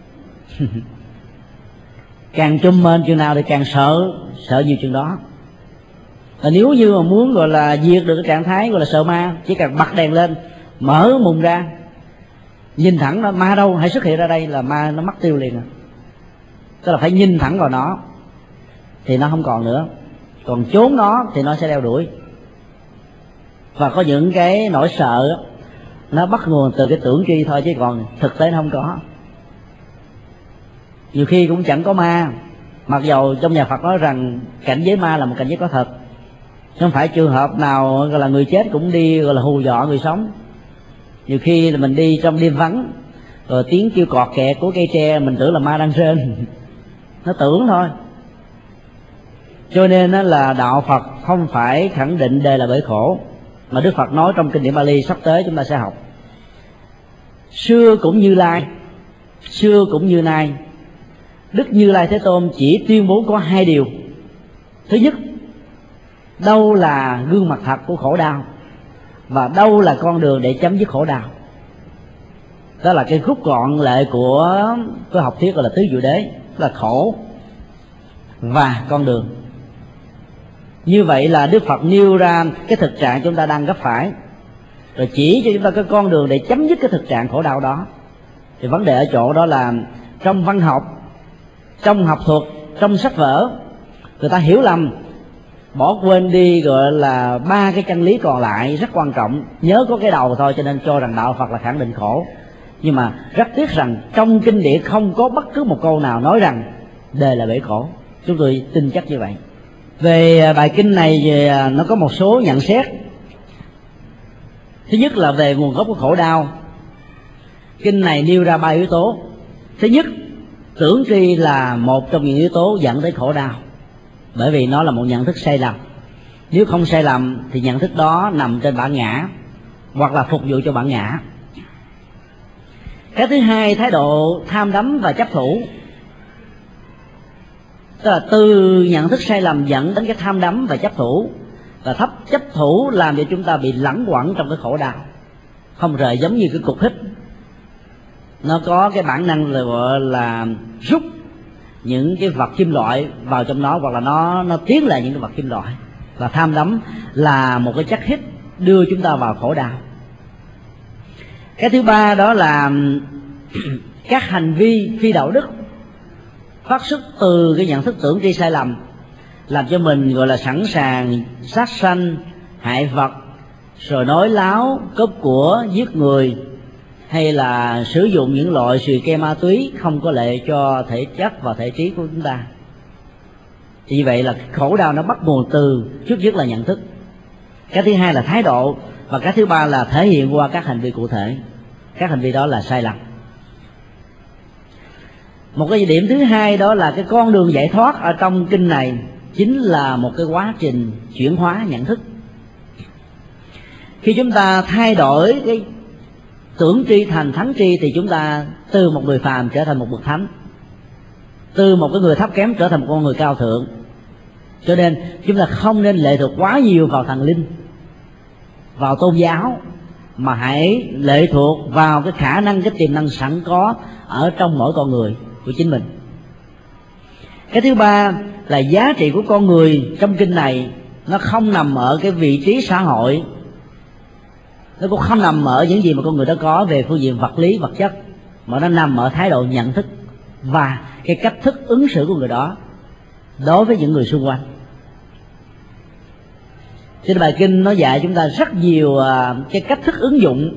Càng chùm mền chừng nào thì càng sợ, sợ nhiều chừng đó. Và nếu như mà muốn gọi là diệt được cái trạng thái gọi là sợ ma, chỉ cần bật đèn lên, mở mùng ra, nhìn thẳng nó, ma đâu hãy xuất hiện ra đây là ma nó mất tiêu liền à. Tức là phải nhìn thẳng vào nó thì nó không còn nữa, còn trốn nó thì nó sẽ đeo đuổi. Và có những cái nỗi sợ nó bắt nguồn từ cái tưởng tri thôi, chứ còn thực tế nó không có. Nhiều khi cũng chẳng có ma, mặc dầu trong nhà Phật nói rằng cảnh giới ma là một cảnh giới có thật. Không phải trường hợp nào gọi là người chết cũng đi gọi là hù dọa người sống. Nhiều khi là mình đi trong đêm vắng, rồi tiếng kêu cọt kẹt của cây tre mình tưởng là ma đang rên. Nó tưởng thôi. Cho nên là đạo Phật không phải khẳng định đây là bể khổ, mà Đức Phật nói trong kinh điển Bali sắp tới chúng ta sẽ học. Xưa cũng như lai, xưa cũng như nay, Đức Như Lai Thế Tôn chỉ tuyên bố có hai điều. Thứ nhất, đâu là gương mặt thật của khổ đau, và đâu là con đường để chấm dứt khổ đau. Đó là cái rút gọn lệ của cái học thuyết gọi là tứ diệu đế, là khổ và con đường. Như vậy là Đức Phật nêu ra cái thực trạng chúng ta đang gặp phải, rồi chỉ cho chúng ta cái con đường để chấm dứt cái thực trạng khổ đau đó. Thì vấn đề ở chỗ đó là trong văn học, trong học thuật, trong sách vở, người ta hiểu lầm, bỏ quên đi gọi là ba cái chân lý còn lại rất quan trọng. Nhớ có cái đầu thôi cho nên cho rằng đạo Phật là khẳng định khổ. Nhưng mà rất tiếc rằng trong kinh điển không có bất cứ một câu nào nói rằng đời là bể khổ. Chúng tôi tin chắc như vậy. Về bài kinh này nó có một số nhận xét. Thứ nhất là về nguồn gốc của khổ đau. Kinh này nêu ra ba yếu tố. Thứ nhất, tưởng tri là một trong những yếu tố dẫn tới khổ đau, bởi vì nó là một nhận thức sai lầm. Nếu không sai lầm thì nhận thức đó nằm trên bản ngã, hoặc là phục vụ cho bản ngã. Cái thứ hai, thái độ tham đắm và chấp thủ. Tức là từ nhận thức sai lầm dẫn đến cái tham đắm và chấp thủ, và thấp chấp thủ làm cho chúng ta bị lẳng quẩn trong cái khổ đau không rời, giống như cái cục hít. Nó có cái bản năng là gọi là rút những cái vật kim loại vào trong nó, hoặc là nó nó tiến lại những cái vật kim loại. Và tham đắm là một cái chất hít đưa chúng ta vào khổ đau. Cái thứ ba đó là các hành vi phi đạo đức phát xuất từ cái nhận thức tưởng tri sai lầm, làm cho mình gọi là sẵn sàng sát sanh, hại vật, rồi nói láo, cướp của, giết người, hay là sử dụng những loại xì ke ma túy không có lợi cho thể chất và thể trí của chúng ta. Vì vậy là khổ đau nó bắt nguồn từ trước nhất là nhận thức, cái thứ hai là thái độ, và cái thứ ba là thể hiện qua các hành vi cụ thể. Các hành vi đó là sai lầm. Một cái điểm thứ hai đó là cái con đường giải thoát ở trong kinh này chính là một cái quá trình chuyển hóa nhận thức. Khi chúng ta thay đổi cái tưởng tri thành thắng tri thì chúng ta từ một người phàm trở thành một bậc thánh, từ một cái người thấp kém trở thành một con người cao thượng. Cho nên chúng ta không nên lệ thuộc quá nhiều vào thần linh, vào tôn giáo, mà hãy lệ thuộc vào cái khả năng, cái tiềm năng sẵn có ở trong mỗi con người của chính mình. Cái thứ ba là giá trị của con người trong kinh này nó không nằm ở cái vị trí xã hội, nó cũng không nằm ở những gì mà con người đó có về phương diện vật lý, vật chất, mà nó nằm ở thái độ nhận thức và cái cách thức ứng xử của người đó đối với những người xung quanh. Trên bài kinh nó dạy chúng ta rất nhiều cái cách thức ứng dụng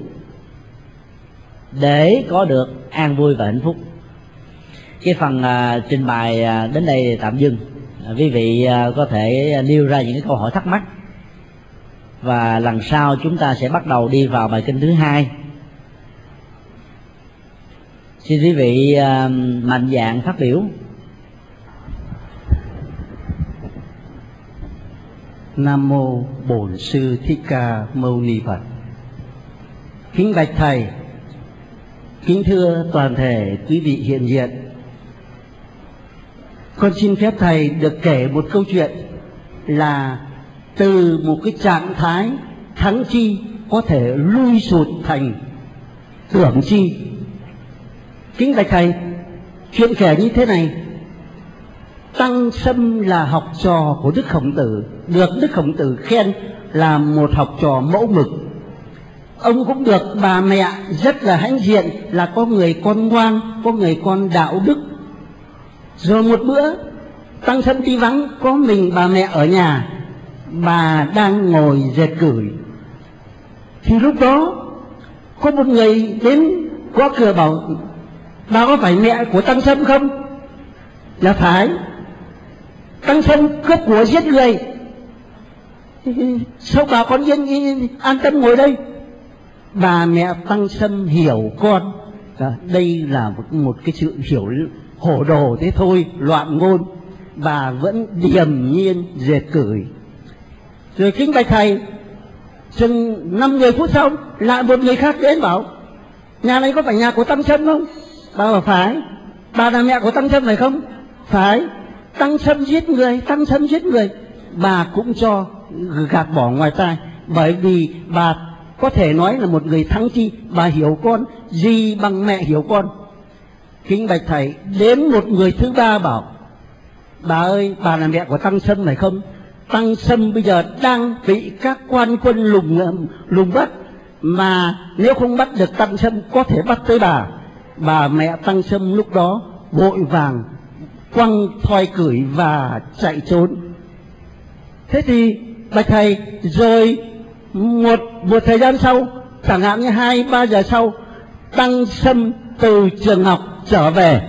để có được an vui và hạnh phúc. Cái phần uh, trình bày uh, đến đây tạm dừng. Uh, quý vị uh, có thể nêu ra những cái câu hỏi thắc mắc, và lần sau chúng ta sẽ bắt đầu đi vào bài kinh thứ hai. Xin quý vị uh, mạnh dạn phát biểu. Nam mô Bổn Sư Thích Ca Mâu Ni Phật. Kính bạch thầy, kính thưa toàn thể quý vị hiện diện, con xin phép thầy được kể một câu chuyện là từ một cái trạng thái thắng chi có thể lui sụt thành tưởng chi. Kính bạch thầy, chuyện kể như thế này. Tăng Sâm là học trò của Đức Khổng Tử, được Đức Khổng Tử khen là một học trò mẫu mực. Ông cũng được bà mẹ rất là hãnh diện là có người con ngoan, có người con đạo đức. Rồi một bữa Tăng Sâm đi vắng, có mình bà mẹ ở nhà, bà đang ngồi dệt cửi. Thì lúc đó có một người đến gõ cửa bảo: bà có phải mẹ của Tăng Sâm không? Là phải. Tăng Sâm cướp của giết người, sao bà con yên, yên an tâm ngồi đây? Bà mẹ Tăng Sâm hiểu con, đây là một, một cái sự hiểu hổ đồ thế thôi, loạn ngôn. Bà vẫn điềm nhiên dệt cửi. Rồi kính bạch thầy, chừng năm mười phút sau lại một người khác đến bảo: nhà này có phải nhà của Tăng Sâm không? Bà bảo phải. Bà là mẹ của Tăng Sâm phải không? Phải. Tăng Sâm giết người, Tăng Sâm giết người. Bà cũng cho gạt bỏ ngoài tai, bởi vì bà có thể nói là một người thắng chi. Bà hiểu con, gì bằng mẹ hiểu con. Kính bạch thầy, đến một người thứ ba bảo: bà ơi, bà là mẹ của Tăng Sâm phải không? Tăng Sâm bây giờ đang bị các quan quân lùng lùng bắt, mà nếu không bắt được Tăng Sâm có thể bắt tới bà. Bà mẹ Tăng Sâm lúc đó vội vàng quăng thoi cửi và chạy trốn. Thế thì bạch thầy, rồi một một thời gian sau, chẳng hạn như hai ba giờ sau, Tăng Sâm từ trường học trở về,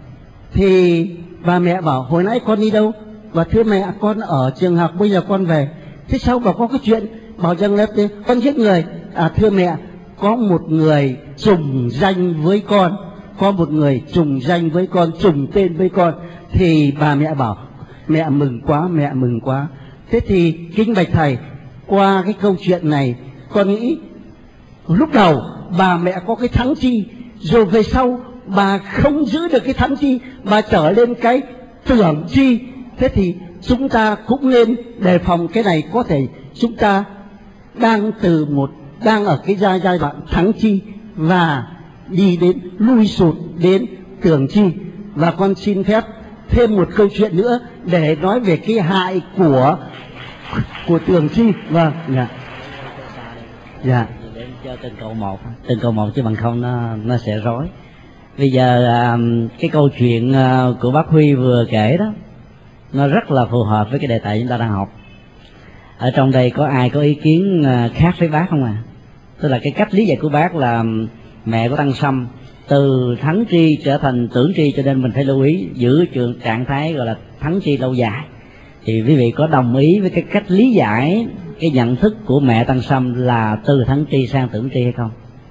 thì bà mẹ bảo: hồi nãy con đi đâu? Và thưa mẹ, con ở trường học, bây giờ con về. Thế sao bảo có cái chuyện bảo rằng là con giết người? À thưa mẹ, có một người trùng danh với con, có một người trùng danh với con, trùng tên với con. Thì bà mẹ bảo: mẹ mừng quá, mẹ mừng quá. Thế thì kính bạch thầy, qua cái câu chuyện này, con nghĩ lúc đầu bà mẹ có cái thắng chi, rồi về sau bà không giữ được cái thắng chi, bà trở lên cái tưởng chi. Thế thì chúng ta cũng nên đề phòng cái này. Có thể chúng ta đang từ một đang ở cái giai giai đoạn thắng chi và đi đến lui sụt đến tưởng chi. Và con xin phép thêm một câu chuyện nữa để nói về cái hại của của tưởng chi. Vâng, dạ, dạ. Để cho từng câu một, từng câu một chứ bằng không nó nó sẽ rối. Bây giờ cái câu chuyện của bác Huy vừa kể đó, nó rất là phù hợp với cái đề tài chúng ta đang học. Ở trong đây có ai có ý kiến khác với bác không à? Tức là cái cách lý giải của bác là mẹ của Tăng Sâm từ thắng tri trở thành tưởng tri, cho nên mình phải lưu ý giữ trường trạng thái gọi là thắng tri lâu dài. Thì quý vị có đồng ý với cái cách lý giải cái nhận thức của mẹ Tăng Sâm là từ thắng tri sang tưởng tri hay không?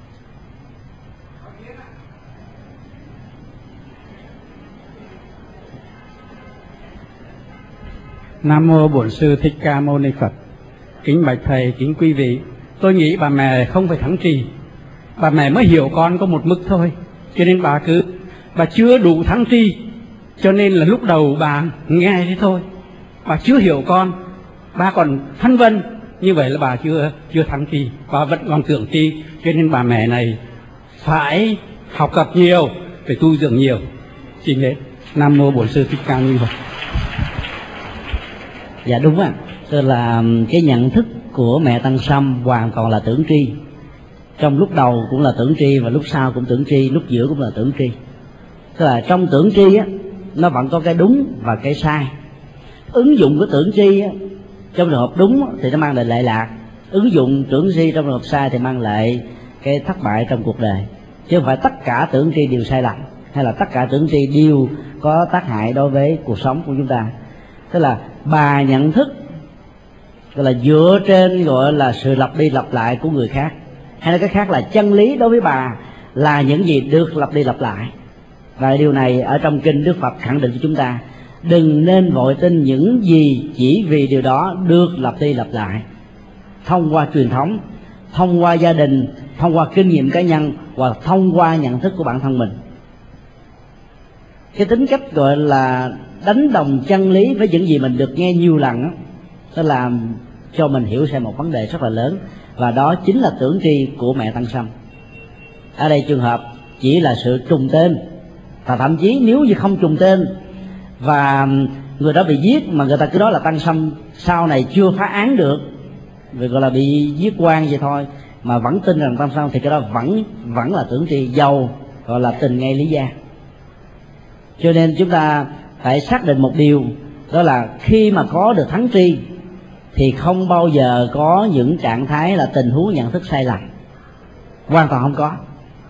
Nam mô Bổn Sư Thích Ca Mâu Ni Phật. Kính bạch thầy, kính quý vị, tôi nghĩ bà mẹ không phải thắng trì. Bà mẹ mới hiểu con có một mức thôi, cho nên bà cứ bà chưa đủ thắng tri, cho nên là lúc đầu bà nghe thế thôi. Bà chưa hiểu con, bà còn phân vân, như vậy là bà chưa chưa thắng tri, bà vẫn còn tưởng tri. Cho nên bà mẹ này phải học tập nhiều, phải tu dưỡng nhiều. Xin lễ. Nam mô Bổn Sư Thích Ca Mâu Ni Phật. Dạ đúng ạ. Tức là cái nhận thức của mẹ Tăng Sâm hoàn toàn là tưởng tri. Trong lúc đầu cũng là tưởng tri, và lúc sau cũng tưởng tri, lúc giữa cũng là tưởng tri. Tức là trong tưởng tri á, nó vẫn có cái đúng và cái sai. Ứng dụng của tưởng tri á, trong trường hợp đúng thì nó mang lại lệ lạc, ứng dụng tưởng tri trong trường hợp sai thì mang lại cái thất bại trong cuộc đời. Chứ không phải tất cả tưởng tri đều sai lầm, hay là tất cả tưởng tri đều có tác hại đối với cuộc sống của chúng ta. Tức là bà nhận thức gọi là dựa trên gọi là sự lặp đi lặp lại của người khác, hay là cái khác là chân lý đối với bà là những gì được lặp đi lặp lại. Và điều này ở trong kinh Đức Phật khẳng định cho chúng ta đừng nên vội tin những gì chỉ vì điều đó được lặp đi lặp lại thông qua truyền thống, thông qua gia đình, thông qua kinh nghiệm cá nhân và thông qua nhận thức của bản thân mình. Cái tính cách gọi là đánh đồng chân lý với những gì mình được nghe nhiều lần đó, nó làm cho mình hiểu sai một vấn đề rất là lớn, và đó chính là tưởng tri của mẹ Tăng Sâm. Ở đây trường hợp chỉ là sự trùng tên, và thậm chí nếu như không trùng tên và người đó bị giết mà người ta cứ nói là Tăng Sâm sau này chưa phá án được, vì gọi là bị giết quan vậy thôi, mà vẫn tin rằng Tăng Sâm, thì cái đó vẫn vẫn là tưởng tri, giàu gọi là tình ngay lý gia. Cho nên chúng ta phải xác định một điều, đó là khi mà có được thắng tri thì không bao giờ có những trạng thái là tình huống nhận thức sai lầm, hoàn toàn không có.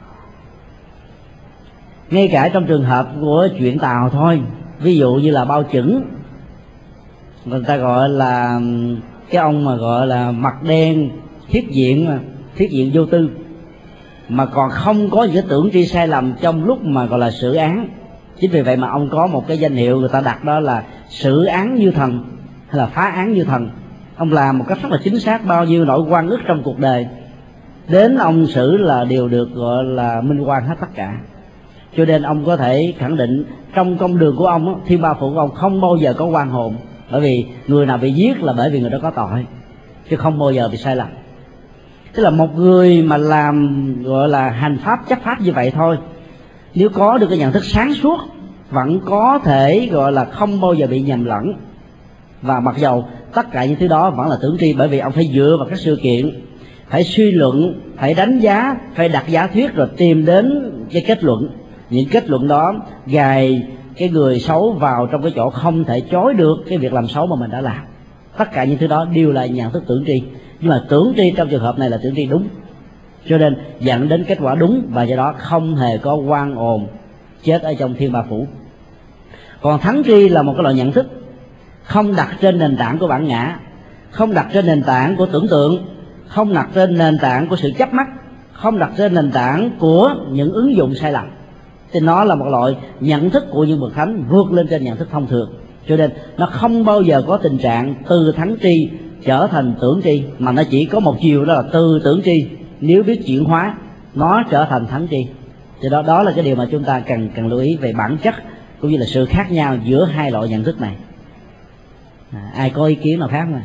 Ngay cả trong trường hợp của chuyện Tàu thôi, ví dụ như là bao chững, người ta gọi là cái ông mà gọi là mặt đen thiết diện, thiết diện vô tư, mà còn không có những cái tưởng tri sai lầm trong lúc mà gọi là xử án. Chính vì vậy mà ông có một cái danh hiệu người ta đặt, đó là xử án như thần hay là phá án như thần. Ông làm một cách rất là chính xác, bao nhiêu nỗi oan ức trong cuộc đời đến ông xử là đều được gọi là minh oan hết tất cả. Cho nên ông có thể khẳng định trong con đường của ông, Thiên Ba Phụ của ông không bao giờ có oan hồn, bởi vì người nào bị giết là bởi vì người đó có tội, chứ không bao giờ bị sai lầm. Tức là một người mà làm gọi là hành pháp chấp pháp như vậy thôi, nếu có được cái nhận thức sáng suốt, vẫn có thể gọi là không bao giờ bị nhầm lẫn. Và mặc dầu tất cả những thứ đó vẫn là tưởng tri, bởi vì ông phải dựa vào các sự kiện, phải suy luận, phải đánh giá, phải đặt giả thuyết, rồi tìm đến cái kết luận. Những kết luận đó gài cái người xấu vào trong cái chỗ không thể chối được cái việc làm xấu mà mình đã làm. Tất cả những thứ đó đều là nhận thức tưởng tri, nhưng mà tưởng tri trong trường hợp này là tưởng tri đúng, cho nên dẫn đến kết quả đúng, và do đó không hề có oan ồn chết ở trong Thiên Ba Phủ. Còn thắng tri là một cái loại nhận thức không đặt trên nền tảng của bản ngã, không đặt trên nền tảng của tưởng tượng, không đặt trên nền tảng của sự chấp mắc, không đặt trên nền tảng của những ứng dụng sai lầm. Thì nó là một loại nhận thức của những bậc thánh vượt lên trên nhận thức thông thường. Cho nên nó không bao giờ có tình trạng từ thắng tri trở thành tưởng tri, mà nó chỉ có một chiều, đó là từ tưởng tri nếu biết chuyển hóa nó trở thành thắng tri. Thì đó đó là cái điều mà chúng ta cần cần lưu ý về bản chất cũng như là sự khác nhau giữa hai loại nhận thức này. À, ai có ý kiến nào khác mà?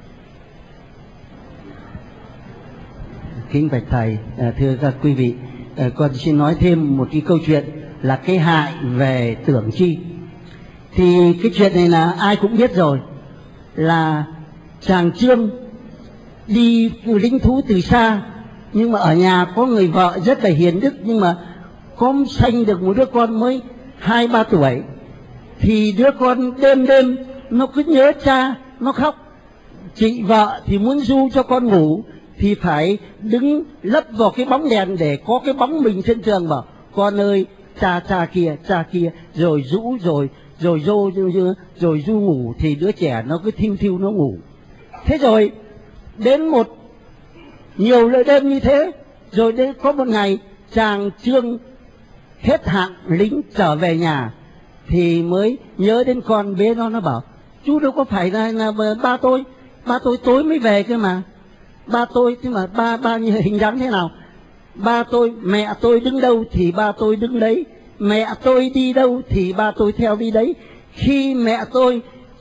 Kính bạch thầy, à, thưa các quý vị, à, con xin nói thêm một cái câu chuyện là cái hại về tưởng tri. Thì cái chuyện này là ai cũng biết rồi, là chàng Trương đi lính thú từ xa, nhưng mà ở nhà có người vợ rất là hiền đức, nhưng mà có sanh được một đứa con mới hai ba tuổi. Thì đứa con đêm đêm nó cứ nhớ cha, nó khóc. Chị vợ thì muốn ru cho con ngủ thì phải đứng lấp vào cái bóng đèn để có cái bóng mình trên giường, bảo con ơi cha cha kia cha kia, rồi rũ rồi rồi rô rồi, rồi ru ngủ. Thì đứa trẻ nó cứ thiêu thiêu nó ngủ. Thế rồi đến một nhiều lời đêm như thế, rồi đến có một ngày chàng Trương hết hạn lính trở về nhà thì mới nhớ đến con bé nó. Nó bảo chú đâu có phải là, là ba tôi, ba tôi tối mới về cơ mà. Ba tôi, nhưng mà ba ba như hình dáng thế nào? Ba tôi, mẹ tôi đứng đâu thì ba tôi đứng đấy, mẹ tôi đi đâu thì ba tôi theo đi đấy. Khi mẹ tôi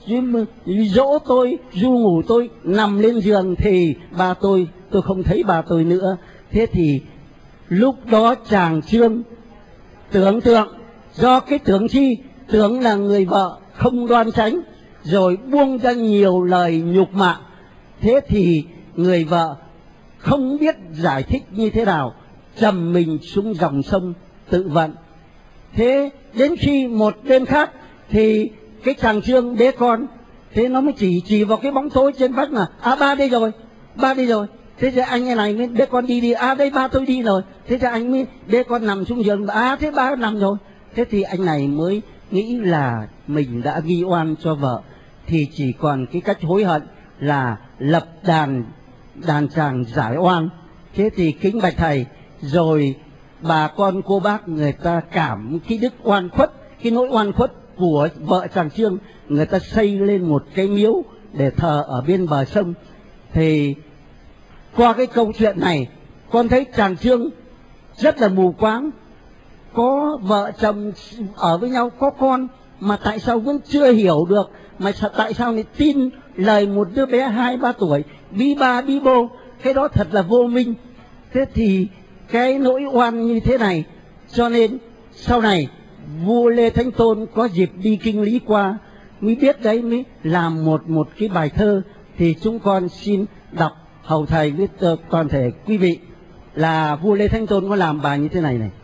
dỗ tôi, ru ngủ tôi nằm lên giường thì ba tôi, tôi không thấy ba tôi nữa. Thế thì lúc đó chàng Trương tưởng tượng, do cái tưởng chi, tưởng là người vợ không đoan chánh, rồi buông ra nhiều lời nhục mạ. Thế thì người vợ không biết giải thích như thế nào, trầm mình xuống dòng sông tự vận. Thế đến khi một đêm khác thì cái chàng Trương bế con, thế nó mới chỉ chỉ vào cái bóng tối trên vách mà à ba đây rồi, ba đi rồi. Thế thì anh cái này mới bế con đi đi, à đây ba tôi đi rồi. Thế thì anh mới bế con nằm xuống giường, à thế ba nằm rồi. Thế thì anh này mới nghĩ là mình đã ghi oan cho vợ, thì chỉ còn cái cách hối hận là lập đàn đàn tràng giải oan. Thế thì kính bạch thầy, rồi bà con cô bác người ta cảm cái đức oan khuất, cái nỗi oan khuất của vợ chàng Trương, người ta xây lên một cái miếu để thờ ở bên bờ sông. Thì qua cái câu chuyện này, con thấy chàng Trương rất là mù quáng, có vợ chồng ở với nhau, có con, mà tại sao vẫn chưa hiểu được, mà tại sao lại tin lời một đứa bé hai ba tuổi bí ba bí bô, cái đó thật là vô minh. Thế thì cái nỗi oan như thế này, cho nên sau này vua Lê Thánh Tôn có dịp đi kinh Lý qua mới biết đấy, mới làm một một cái bài thơ. Thì chúng con xin đọc hầu thầy với toàn thể quý vị là vua Lê Thánh Tôn có làm bài như thế này này: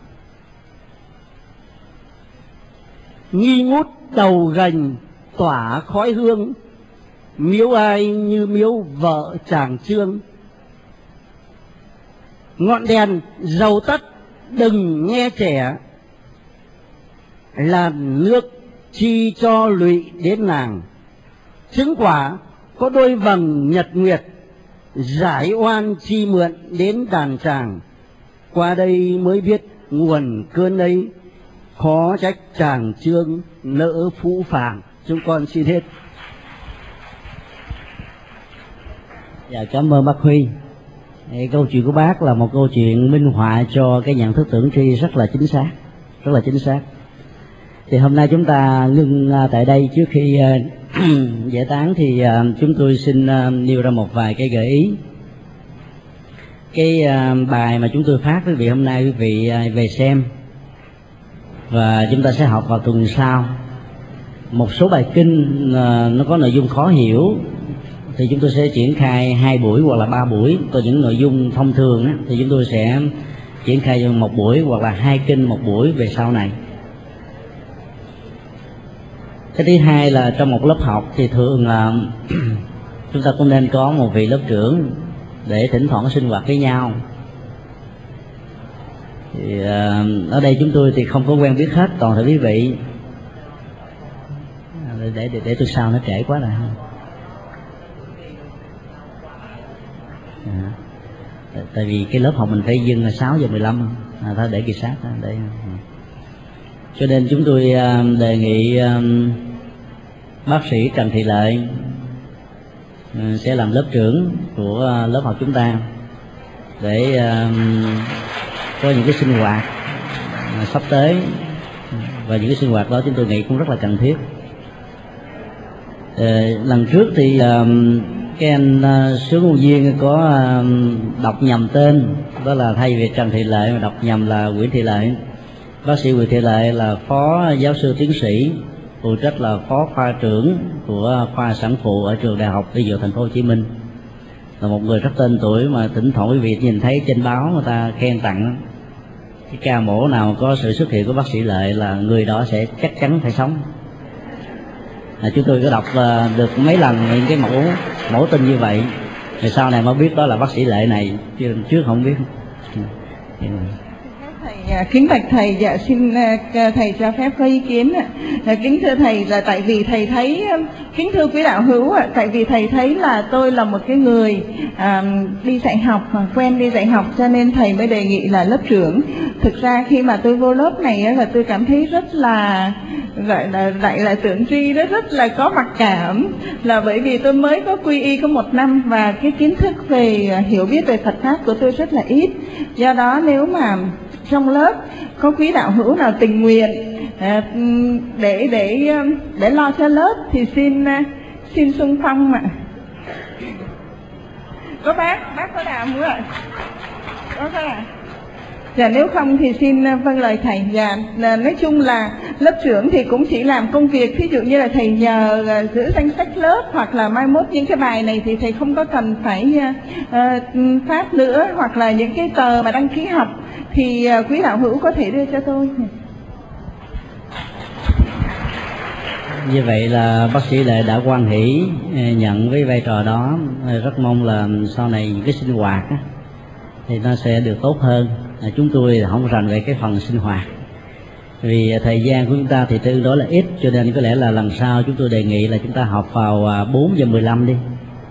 nghi ngút đầu gành tỏa khói hương, miếu ai như miếu vợ chàng Trương. Ngọn đèn dầu tắt đừng nghe trẻ, làn nước chi cho lụy đến nàng. Chứng quả có đôi vầng nhật nguyệt, giải oan chi mượn đến đàn tràng. Qua đây mới biết nguồn cơn ấy, khó trách chàng Trương nỡ phũ phàng. Chúng con xin hết. Dạ, cảm ơn bác Huy. Câu chuyện của bác là một câu chuyện minh họa cho cái nhận thức tưởng tri rất là chính xác, rất là chính xác. Thì hôm nay chúng ta ngưng tại đây. Trước khi giải tán thì chúng tôi xin nêu ra một vài cái gợi ý. Cái bài mà chúng tôi phát với quý vị hôm nay, quý vị về xem, và chúng ta sẽ học vào tuần sau. Một số bài kinh nó có nội dung khó hiểu thì chúng tôi sẽ triển khai hai buổi hoặc là ba buổi. Còn những nội dung thông thường á, thì chúng tôi sẽ triển khai một buổi hoặc là hai kinh một buổi về sau này. Cái thứ hai là trong một lớp học thì thường là chúng ta cũng nên có một vị lớp trưởng để thỉnh thoảng sinh hoạt với nhau. Thì uh, ở đây chúng tôi thì không có quen biết hết toàn thể quý vị. Để để để tôi sao nó trễ quá rồi. À, tại vì cái lớp học mình phải dừng là sáu giờ mười lăm, à, thôi để kỳ sát để. Cho nên chúng tôi uh, đề nghị uh, bác sĩ Trần Thị Lợi uh, sẽ làm lớp trưởng của uh, lớp học chúng ta, để uh, có những cái sinh hoạt uh, sắp tới, và những cái sinh hoạt đó chúng tôi nghĩ cũng rất là cần thiết. Uh, lần trước thì uh, cái anh uh, Sướng Ngô Duyên có uh, đọc nhầm tên, đó là thay vì Trần Thị Lợi mà đọc nhầm là Nguyễn Thị Lợi. Bác sĩ Nguyễn Thị Lợi là phó giáo sư tiến sĩ, phụ trách là phó khoa trưởng của khoa sản phụ ở trường Đại học Y Dược Thành phố Hồ Chí Minh, là một người rất tên tuổi mà thỉnh thoảng quý vị nhìn thấy trên báo người ta khen tặng. Cái ca mổ nào có sự xuất hiện của bác sĩ Lợi là người đó sẽ chắc chắn phải sống. À, chúng tôi có đọc uh, được mấy lần những cái mẫu mẫu tin như vậy, rồi sau này mới biết đó là bác sĩ Lợi này, chứ trước không biết. Thầy, kính bạch thầy, dạ xin thầy cho phép có ý kiến. Kính thưa thầy, là tại vì thầy thấy, kính thưa quý đạo hữu, tại vì thầy thấy là tôi là một cái người à, đi dạy học, quen đi dạy học, cho nên thầy mới đề nghị là lớp trưởng. Thực ra khi mà tôi vô lớp này là tôi cảm thấy rất là gọi là lại là tưởng tri đó, rất là có mặc cảm, là bởi vì tôi mới có quy y có một năm và cái kiến thức về hiểu biết về Phật pháp của tôi rất là ít. Do đó nếu mà trong lớp có quý đạo hữu nào tình nguyện để để để lo cho lớp thì xin xin xung phong ạ. Có bác bác có nào không ạ? Có không ạ? Dạ nếu không thì xin vâng lời thầy. Dạ nói chung là lớp trưởng thì cũng chỉ làm công việc, ví dụ như là thầy nhờ giữ danh sách lớp, hoặc là mai mốt những cái bài này thì thầy không có cần phải uh, phát nữa, hoặc là những cái tờ mà đăng ký học thì uh, quý đạo hữu có thể đưa cho tôi. Như vậy là bác sĩ Lệ đã hoan hỷ nhận với vai trò đó. Rất mong là sau này những cái sinh hoạt á, thì nó sẽ được tốt hơn. À, chúng tôi không rành về cái phần sinh hoạt, vì thời gian của chúng ta thì tương đối là ít, cho nên có lẽ là lần sau chúng tôi đề nghị là chúng ta học vào bốn giờ mười lăm đi,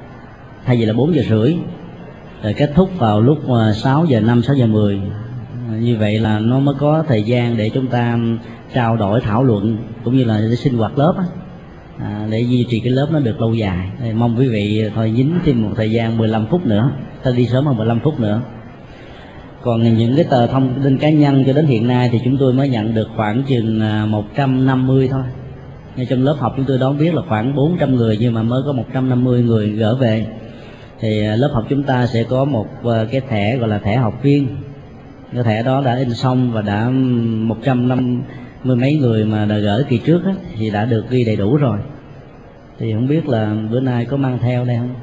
thay vì là bốn giờ rưỡi, rồi kết thúc vào lúc sáu giờ năm, sáu giờ mười. như vậy là nó mới có thời gian để chúng ta trao đổi thảo luận cũng như là để sinh hoạt lớp á, à, để duy trì cái lớp nó được lâu dài. Thì mong quý vị thôi dính thêm một thời gian mười lăm phút nữa, ta đi sớm hơn mười lăm phút nữa. Còn những cái tờ thông tin cá nhân cho đến hiện nay thì chúng tôi mới nhận được khoảng chừng một trăm năm mươi thôi. Nhưng trong lớp học chúng tôi đón biết là khoảng bốn trăm người, nhưng mà mới có một trăm năm mươi người gửi về. Thì lớp học chúng ta sẽ có một cái thẻ gọi là thẻ học viên. Cái thẻ đó đã in xong và đã một trăm năm mươi mấy người mà đã gửi kỳ trước á, thì đã được ghi đầy đủ rồi. Thì không biết là bữa nay có mang theo đây không?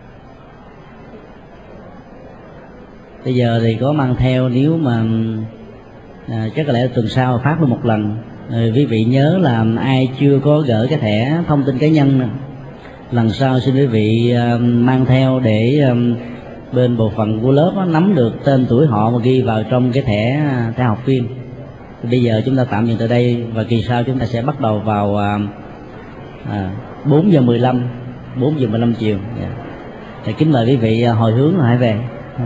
Bây giờ thì có mang theo, nếu mà à, chắc có lẽ tuần sau phát luôn một lần. Rồi quý vị nhớ là ai chưa có gửi cái thẻ thông tin cá nhân nè, lần sau xin quý vị uh, mang theo để um, bên bộ phận của lớp đó, nắm được tên tuổi họ mà ghi vào trong cái thẻ thẻ học viên. Thì bây giờ chúng ta tạm dừng tại đây, và kỳ sau chúng ta sẽ bắt đầu vào uh, à, bốn giờ mười lăm bốn giờ mười lăm chiều. Yeah. Thì kính mời quý vị uh, hồi hướng là hãy về. Yeah.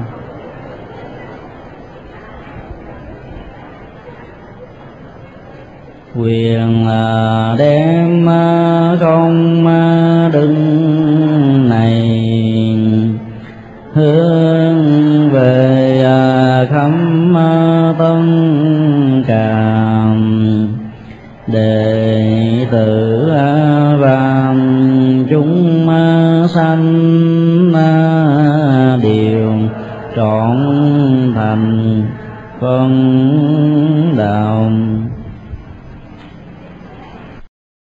Quyền đem không đứng này hướng về khắp tân cảm, đệ tử vàng chúng sanh đều trọn thành phân đạo.